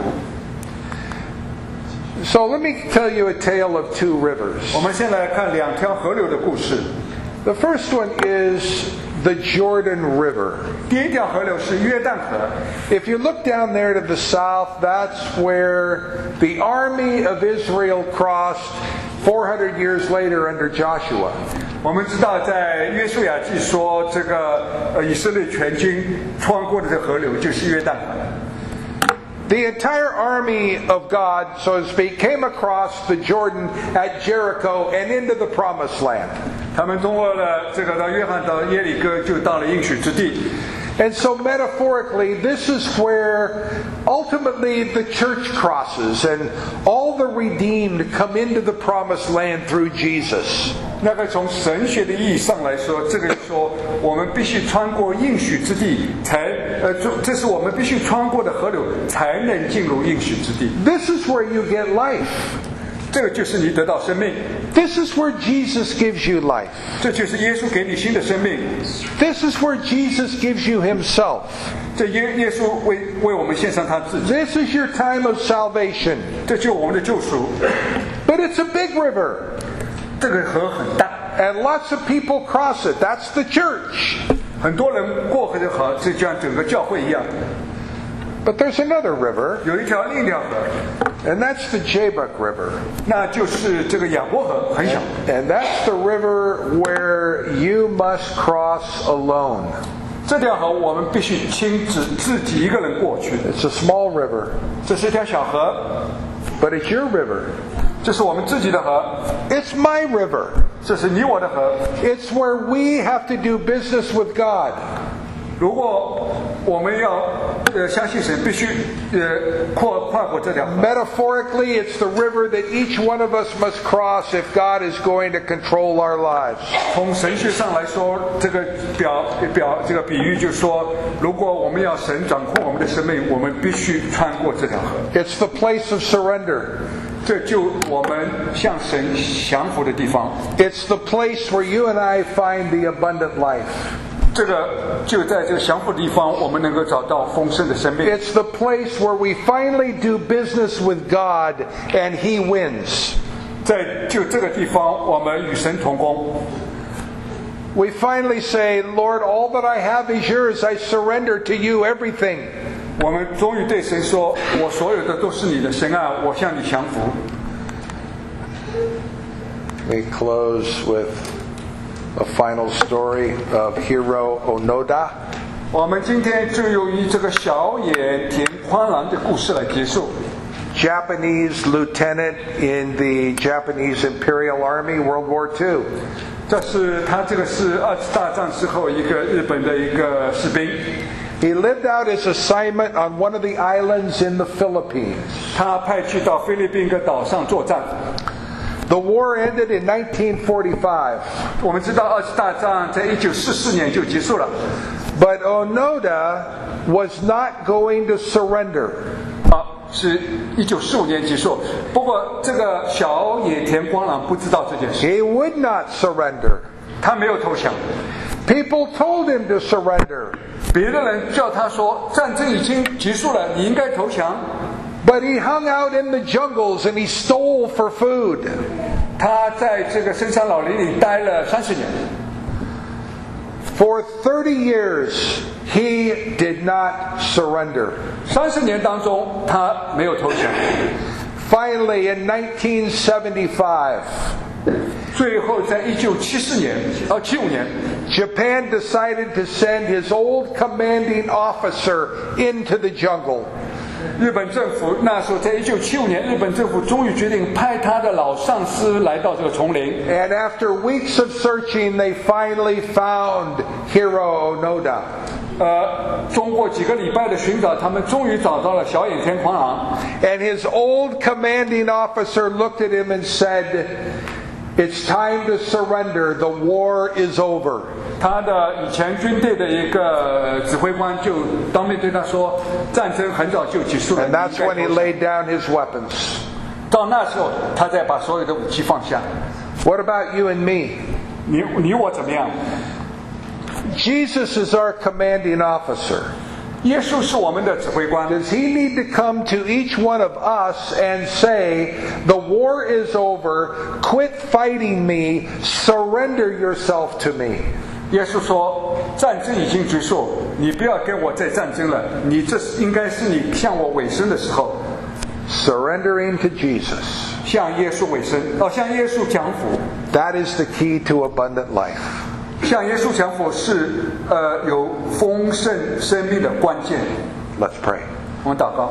So let me tell you a tale of two rivers. 我们先来看两条河流的故事。 The first one is the Jordan River. 第一条河流是约旦河。 If you look down there to the south, that's where the army of Israel crossed four hundred years later under Joshua. 我们知道，在约书亚记说，这个呃以色列全军穿过的这河流就是约旦河。 The entire army of God, so to speak, came across the Jordan at Jericho and into the Promised Land. 他们通过了这个到约翰到耶利哥，就到了应许之地。 And so metaphorically, this is where ultimately the church crosses and all the redeemed come into the Promised Land through Jesus. 那个从神学的意义上来说，这个说我们必须穿过应许之地，才呃，这是我们必须穿过的河流，才能进入应许之地。 This is where you get life. 这个就是你得到生命， This is where Jesus gives you life. 这就是耶稣给你新的生命， This is where Jesus gives you Himself. 这耶耶稣为为我们献上他自己， This is your time of salvation. 这就是我们的救赎。 But it's a big river, 这个河很大， and lots of people cross it. That's the church. 很多人过河的河，这就像整个教会一样。 But there's another river, 有一条另一条河， and that's the Jabbok River. 那就是这个雅伯河，很小。 And that's the river where you must cross alone. 这条河我们必须亲自自己一个人过去。 It's a small river, 这是一条小河， but it's your river. 这是我们自己的河， It's my river. 这是你我的河。 It's where we have to do business with God. 如果我们要呃相信神，必须呃跨跨过这条河。 Metaphorically, it's the river that each one of us must cross if God is going to control our lives. 从神学上来说，这个表表这个比喻就是说，如果我们要神掌控我们的生命，我们必须穿过这条河。 It's the place of surrender. 这就我们向神降服的地方。 It's the place where you and I find the abundant life. 这个就在这个降服的地方，我们能够找到丰盛的生命。 It's the place where we finally do business with God and He wins. 在就这个地方，我们与神同工。 We finally say, Lord, all that I have is yours. I surrender to you everything. 我们终于对神说：“我所有的都是你的，神啊，我向你降服。” We close with a final story of Hiro Onoda. 我们今天就用于这个小野田宽郎的故事来结束。 Japanese lieutenant in the Japanese Imperial Army, World War Two. 这是他这个是二次大战之后一个日本的一个士兵， He lived out his assignment on one of the islands in the Philippines. 他派去到菲律宾一个岛上作战。 The war ended in nineteen forty-five. 我们知道二次大战在一九四四年就结束了， But Onoda was not going to surrender. 啊，是一九四五年结束。不过这个小野田光郎不知道这件事， He would not surrender. 他没有投降。 People told him to surrender. 别的人叫他说战争已经结束了，你应该投降。 But he hung out in the jungles and he stole for food. 他在这个深山老林里待了三十年。 For thirty years, he did not surrender. 三十年当中，他没有投降。 Finally, in nineteen seventy-five, 最后，在一九七四年，哦，七五年， Japan decided to send his old commanding officer into the jungle. 日本政府那时候在一九七五年，日本政府终于决定派他的老上司来到这个丛林。 And after weeks of searching, they finally found Hiro Onoda. 呃，经过几个礼拜的寻找，他们终于找到了小野田宽郎。 And his old commanding officer looked at him and said, "It's time to surrender. The war is over." 他的以前军队的一个指挥官就当面对他说：“战争很早就结束了。” And that's when he laid down his weapons. 到那时候，他再把所有的武器放下。 What about you and me? 你你我怎么样？ Jesus is our commanding officer. 耶稣是我们的指挥官。 Does he need to come to each one of us and say, "The war is over, quit fighting me, surrender yourself to me"? 耶稣说战争已经结束，你不要跟我再战争了，你这应该是你向我委身的时候。 Surrendering to Jesus. 向耶稣委身，哦，向耶稣降服。 That is the key to abundant life. 向耶稣降服是呃有丰盛生命的关键。 Let's pray. 我们祷告。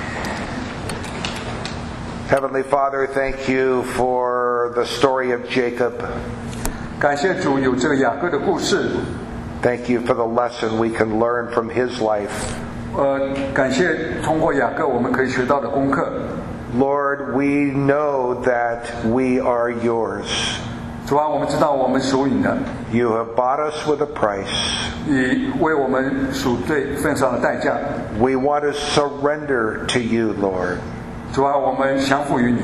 Heavenly Father, thank you for the story of Jacob. 感谢主有这个雅各的故事。 Thank you for the lesson we can learn from his life. 呃，感谢通过雅各我们可以学到的功课。 Lord, we know that we are yours. 主啊，我们知道我们属你的， You have bought us with a price. 你为我们赎罪付上了代价。 We want to surrender to you, Lord. 主啊，我们降服于你。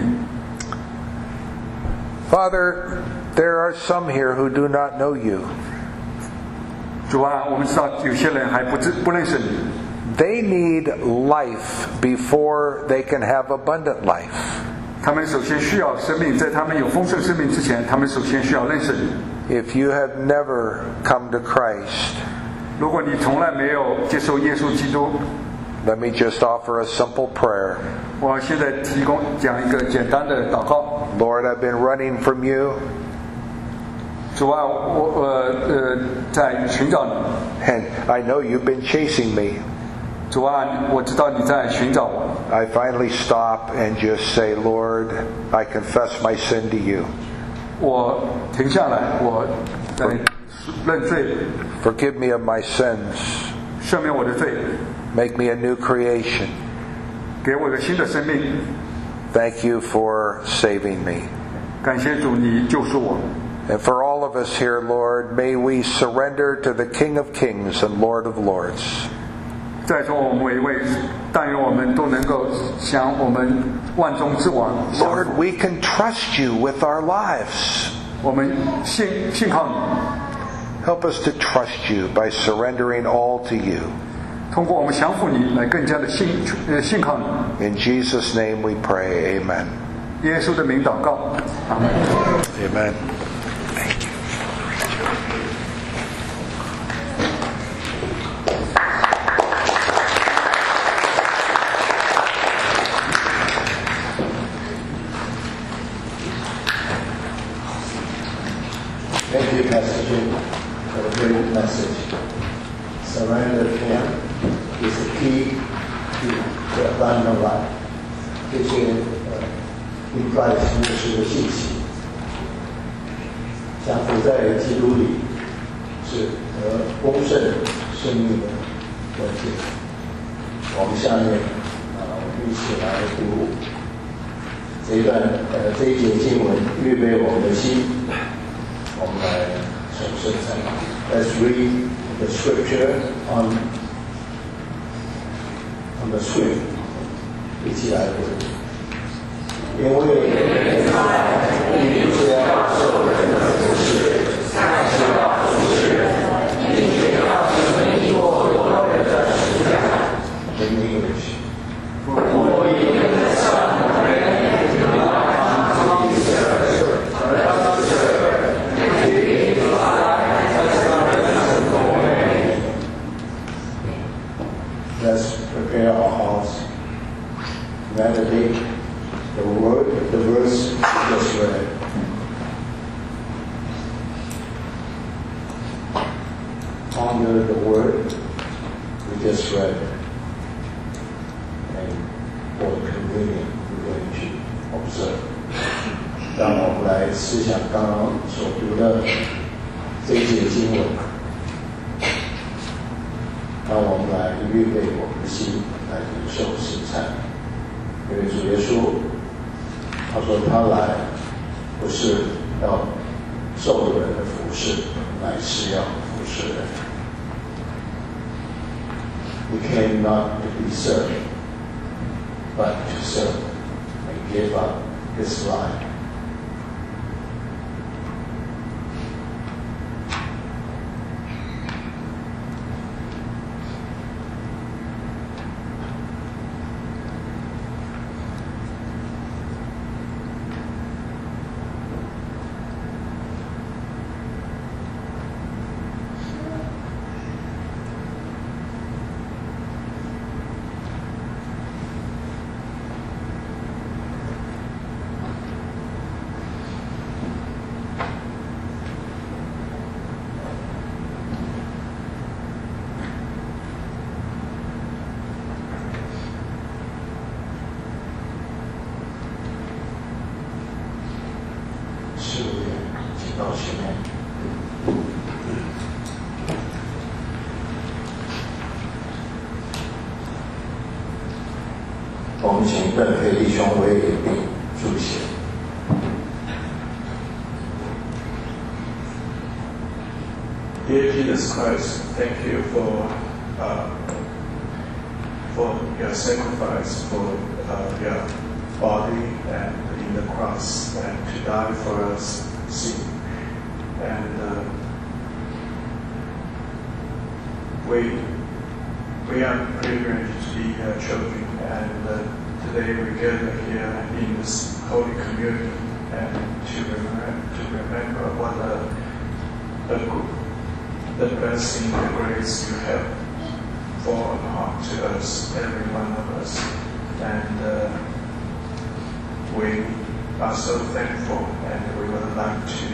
Father, there are some here who do not know you. 主啊，我们知道有些人还不知不认识你， They need life before they can have abundant life. 他们首先需要生命，在他们有丰盛生命之前，他们首先需要认识你。 If you have never come to Christ, 如果你从来没有接受耶稣基督， let me just offer a simple prayer. 我现在提供讲一个简单的祷告。 Lord, I've been running from you, 主啊，我呃呃在寻找你。 and I know you've been chasing me. 主啊，我知道你在寻找我。 I finally stop and just say, Lord, I confess my sin to you. 我停下来，我在认罪， Forgive me of my sins. 赦免我的罪， Make me a new creation. 给我一个新的生命。 Thank you for saving me. 感谢主，你救赎我。 And for all of us here, Lord, may we surrender to the King of Kings and Lord of Lords. 在座我们每一位，但愿我们都能够向我们万众之王降 Lord, 服。 we can trust you with our lives. 我们信信靠你， Help us to trust you by surrendering all to you. 通过我们降服你，来更加的信呃信靠你。 In Jesus' name we pray. Amen. 耶稣的名祷告，阿门。 Amen. Thank you. Thank you, Pastor Jim, for a great message. Surrender to Him is the key to the abundant life. 这些呃，应该是是个信息。降服在基督里是和丰盛生命的关键。我们下面啊，我们一起来读这一段呃这一节经文，预备我们的心。我们来重申参考。Let's read the scripture on on the screen。一起来读。因为现在你不要受人的服侍，乃是要服侍人，并且要成为我多人的属下。In English. For even the Son of Man did not come to be served, but to serve, and to give his life as a ransom for many. Let's prepare our hearts. Meditate the word, the verse we just read. Ponder the word we just read. And for the convenient, we're going to observe. 让我们来思想刚刚所读的这一节经文，让我们来预备我们的心来领受圣餐。因为主耶稣他说他来不是要受人的服侍，乃是要服侍人。He came not to be served, but to serve and give up his life. 我们请邓培弟兄为领兵主写。 Dear Jesus Christ, thank you for uh, for your sacrifice, for uh, your body and in the cross, and to die for us sin. And uh, we we are privileged to be your children, and uh, today we gather here in this holy community and to remember to remember what a, a good the blessing, the grace you have fallen on to us, every one of us. And uh, we are so thankful, and we would like to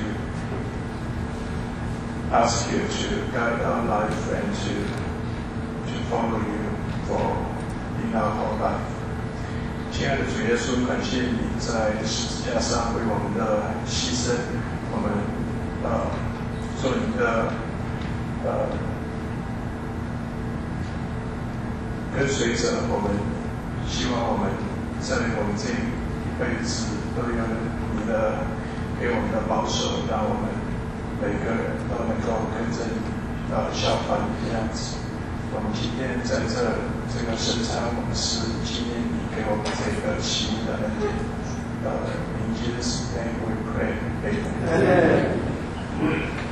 ask you to guide our life and to, to follow you for in our whole life. 亲爱的主耶稣，感谢你在十字架上为我们的牺牲，我们呃做你的。呃，跟随着我们，希望我们在我们这一辈子都有你的给我们的保守，让我们每个人都能够跟着你，呃，效法你的样子。我们今天在这这个圣餐，我们是纪念你给我们这个奇异的恩典。呃，In Jesus' name we pray. Amen.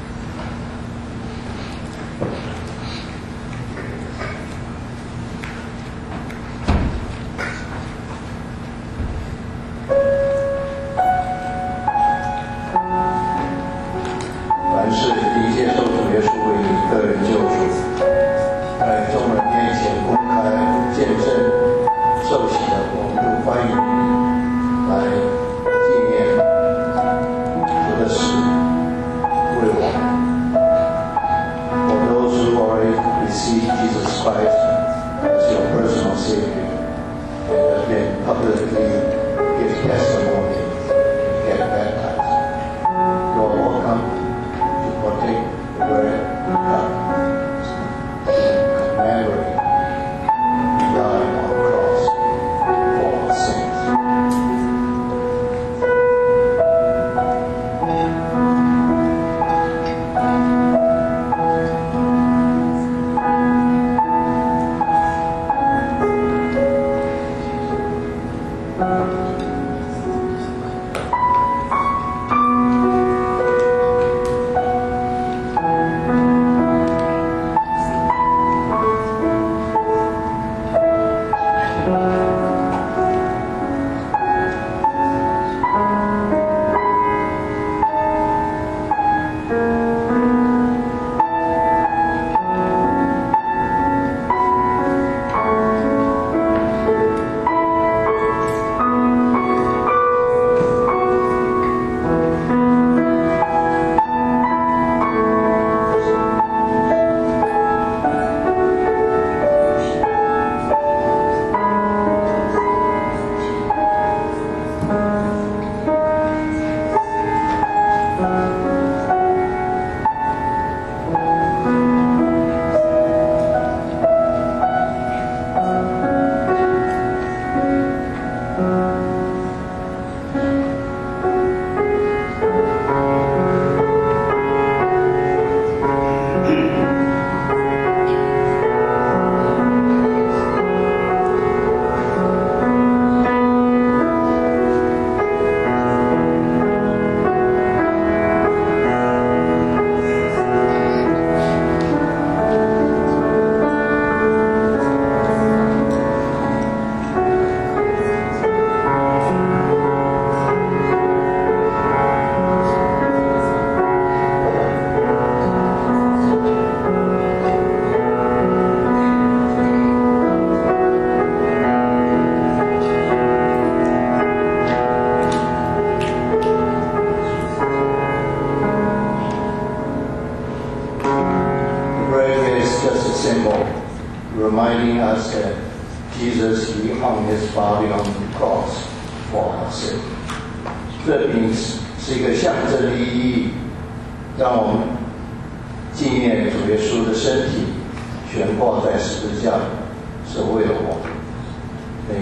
这饼是一个象征的意义，让我们纪念主耶稣的身体悬挂在十字架，是为了我们。每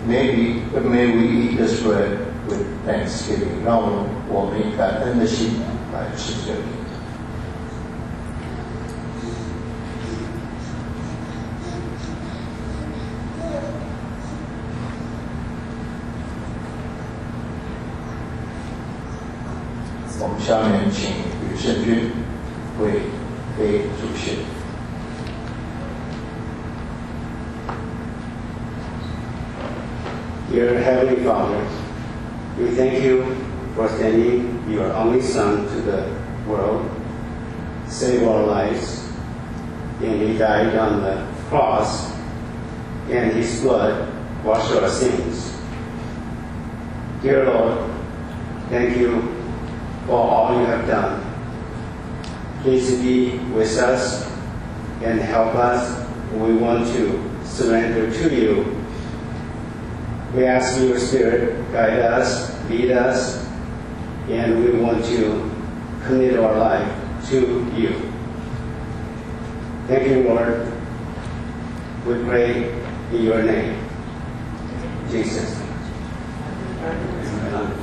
maybe may we eat this bread with thanksgiving. 让我们以感恩的心来吃这个。我们下面请吕胜军为非主席。 Dear Heavenly Father, we thank you for sending your only Son to the world, save our lives, and He died on the cross, and His blood washed our sins. Dear Lord, thank you for all you have done. Please be with us and help us. We want to surrender to you. We ask your Spirit, guide us, lead us, and we want to commit our life to you. Thank you, Lord. We pray in your name, Jesus. Amen.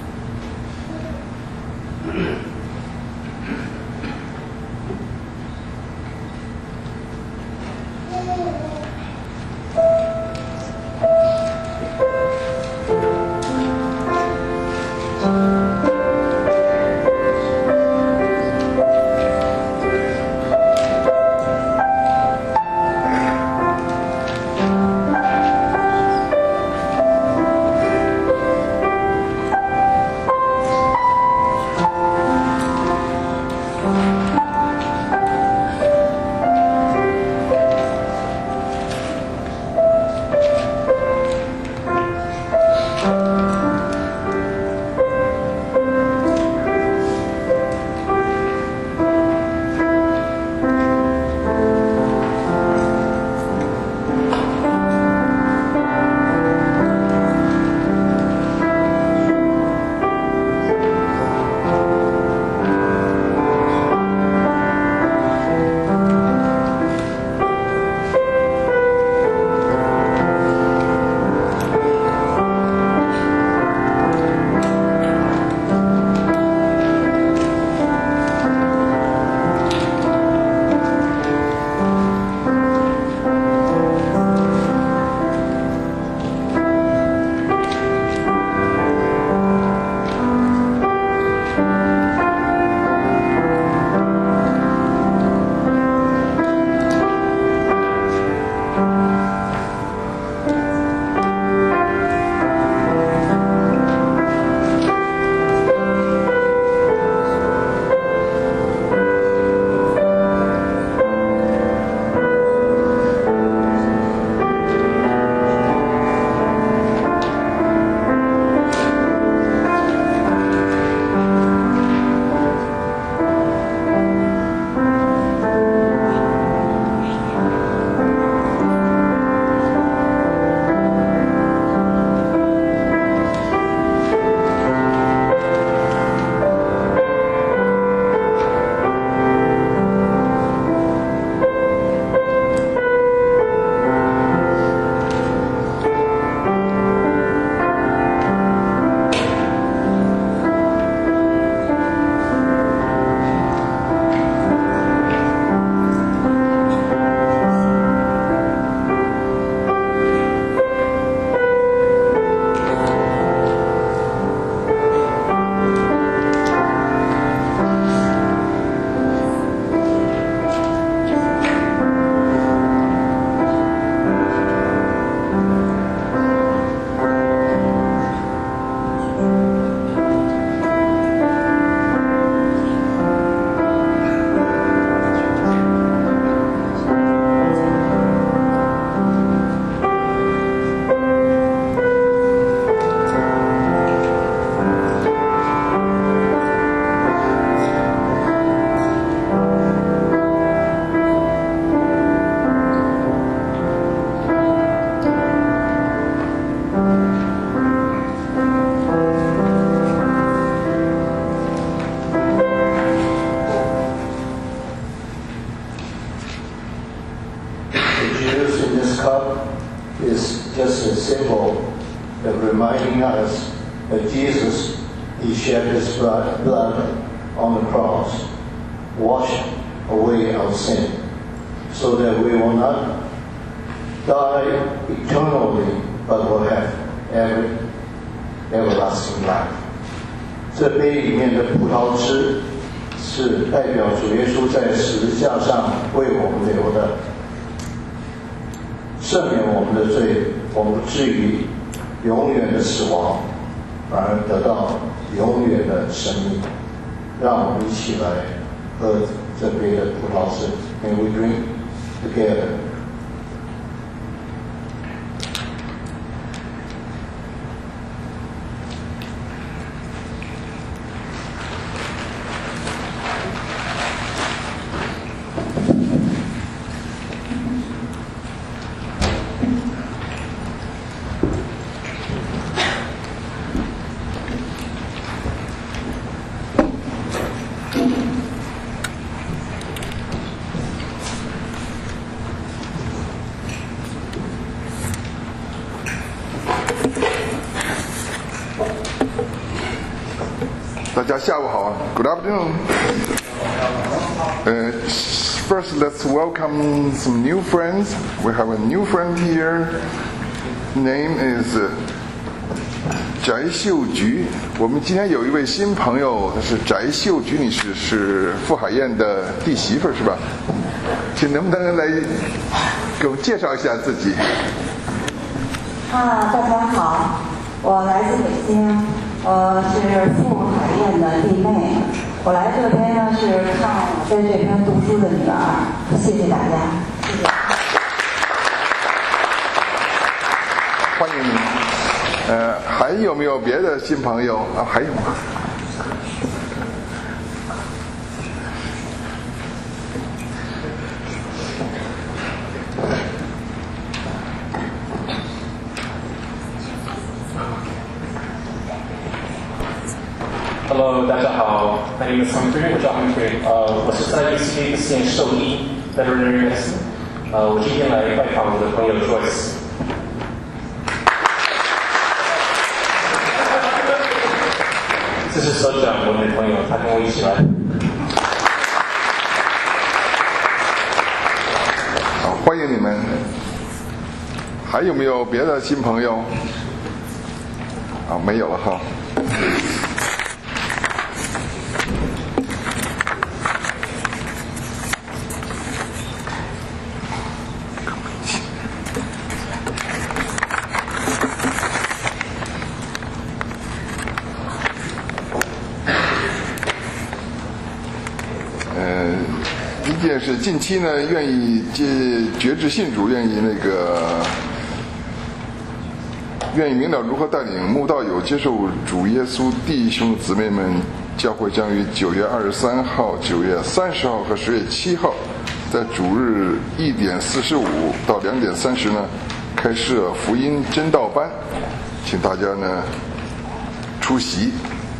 that reminding us that Jesus, He shed His blood, blood on the cross, washed away our sin, so that we will not die eternally, but will have every everlasting life. 这杯里面的葡萄汁是代表主耶稣在十字架上为我们流的，赦免我们的罪，我们不至于永远的死亡，反而得到永远的生命。让我们一起来喝这杯的葡萄汁。May we drink together. 大家下午好 Good afternoon. Uh, first, let's welcome some new friends. We have a new friend here. Name is 翟秀菊。我们今天有一位新朋友，她是翟秀菊女士，是傅海燕的弟媳妇，是吧？请能不能来给我们介绍一下自己？ 啊，大家好，我来自北京。我是傅海燕的弟妹，我来这边呢是看我在这边读书的女儿，谢谢大家，谢谢。 欢迎你。呃，还有没有别的新朋友啊？还有吗？ Hello， 大家好 ，My name is Humphrey， 我叫 Humphrey， 呃，我是在 U C L A 实验兽医 Veterinary Medicine， 呃，我今天来拜访我的朋友 Joyce。这是所长，我的朋友，他跟我一起来。 好，欢迎你们。还有没有别的新朋友？啊，没有了哈。是近期呢，愿意接觉知信主，愿意那个，愿意明了如何带领慕道友接受主耶稣弟兄姊妹们，教会将于九月二十三号、九月三十号和十月七号，在主日一点四十五到两点三十呢，开设福音真道班，请大家呢出席。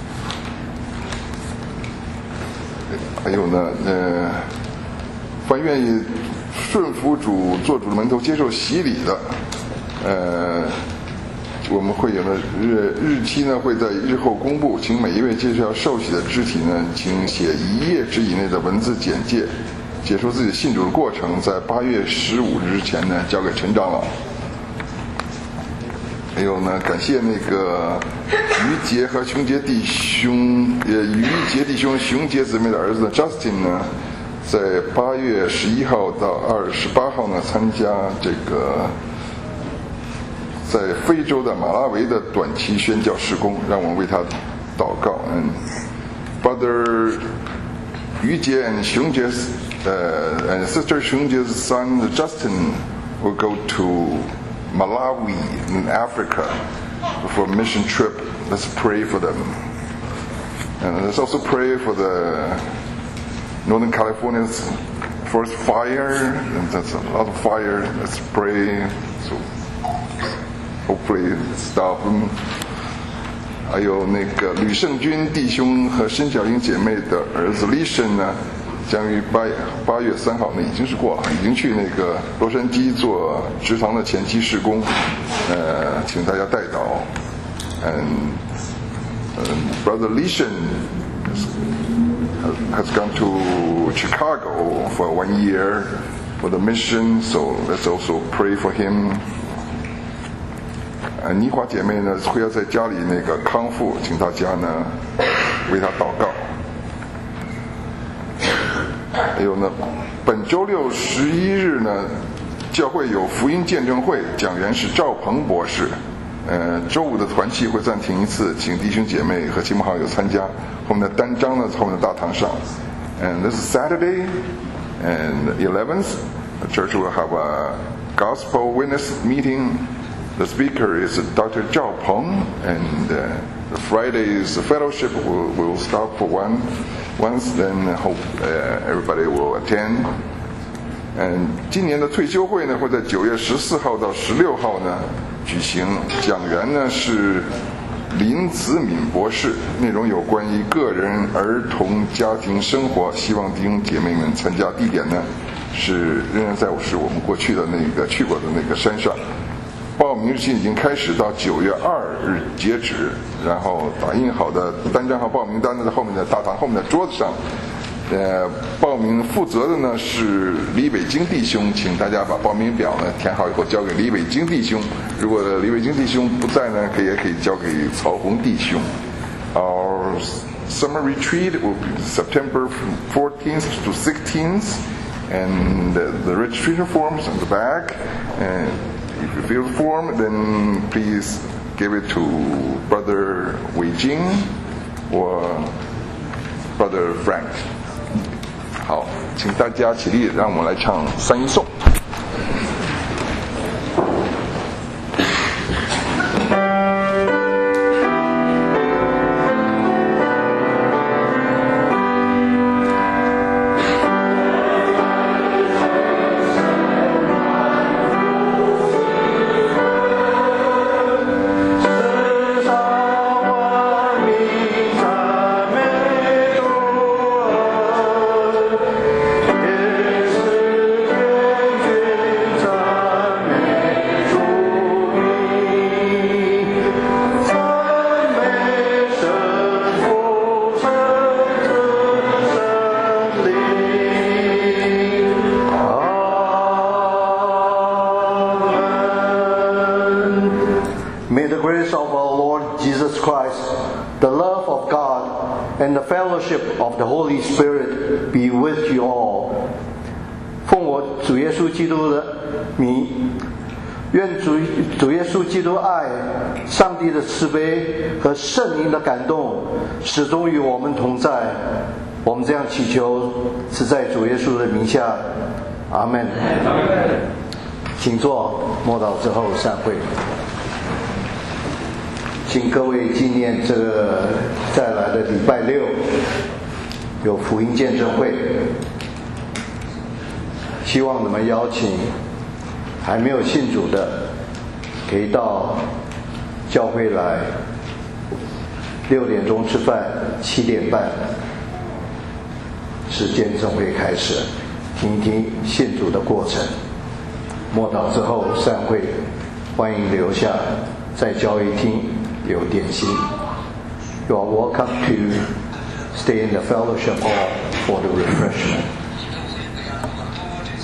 还有呢，呃。凡愿意顺服主、做主的门徒、接受洗礼的，呃，我们会有的日日期呢，会在日后公布。请每一位接受要受洗的肢体呢，请写一页纸以内的文字简介，解说自己信主的过程，在八月十五日之前呢，交给陈长老。还有呢，感谢那个于杰和熊杰弟兄，呃，于杰弟兄、熊杰姊妹的儿子 Justin 呢。在八月十一号到二十八号呢，参加这个在非洲的马拉维的短期宣教事工，让我们为他祷告。嗯 ，Brother Yu Jie and Xiong Jie's uh, and Sister Xiong Jie's son Justin will go to Malawi in Africa for a mission trip. Let's pray for them, and let's also pray for the Northern California's first fire, and that's a lot of fire. Let's pray, so hopefully stop them. 还有那个吕胜军弟兄和申小英姐妹的儿子李胜呢， 将于八八月三号，那已经是过了，已经去那个洛杉矶做食堂的前期施工，呃，请大家代祷。And um, Brother Lishan has gone to Chicago for one year for the mission, so let's also pray for him. 呃，妮华姐妹呢会要在家里那个康复，请大家呢为她祷告。还有呢，本周六十一日呢，教会有福音见证会，讲员是赵鹏博士。呃，周五的团契会暂停一次，请弟兄姐妹和亲朋好友参加。后面的单章呢，后面的大堂上。And this is Saturday, and eleventh, the church will have a gospel witness meeting. The speaker is Doctor Zhao Peng, and uh, the Friday's fellowship will will stop for one once. Then I hope uh, everybody will attend. 嗯，今年的退休会呢会在九月十四号到十六号呢举行，讲员呢是林子敏博士，内容有关于个人、儿童、家庭生活，希望弟兄姐妹们参加。地点呢是仍然在是我们过去的那个去过的那个山上。报名日期已经开始，到九月二日截止。然后打印好的单张和报名单呢在后面的大堂后面的桌子上。呃，报名负责的呢是李伟京弟兄，请大家把报名表呢填好以后交给李伟京弟兄。如果李伟京弟兄不在呢，可以也可以交给曹洪弟兄。Our summer retreat will be September fourteenth to sixteenth, and the, the registration forms on the back. And if you fill the form, then please give it to Brother Wei Jing or Brother Frank. 好，请大家起立，让我们来唱三一颂。 And the fellowship of the Holy Spirit be with you all. 奉我主耶稣基督的名，愿主主耶稣基督爱、上帝的慈悲和圣灵的感动，始终与我们同在。我们这样祈求，是在主耶稣的名下。阿门。请坐，默祷之后散会。请各位纪念这个再来的礼拜六有福音见证会，希望你们邀请还没有信主的，可以到教会来，六点钟吃饭，七点半是见证会开始，听一听信主的过程。默祷之后散会，欢迎留下，在教育厅有点心。You are welcome to stay in the fellowship hall for the refreshment.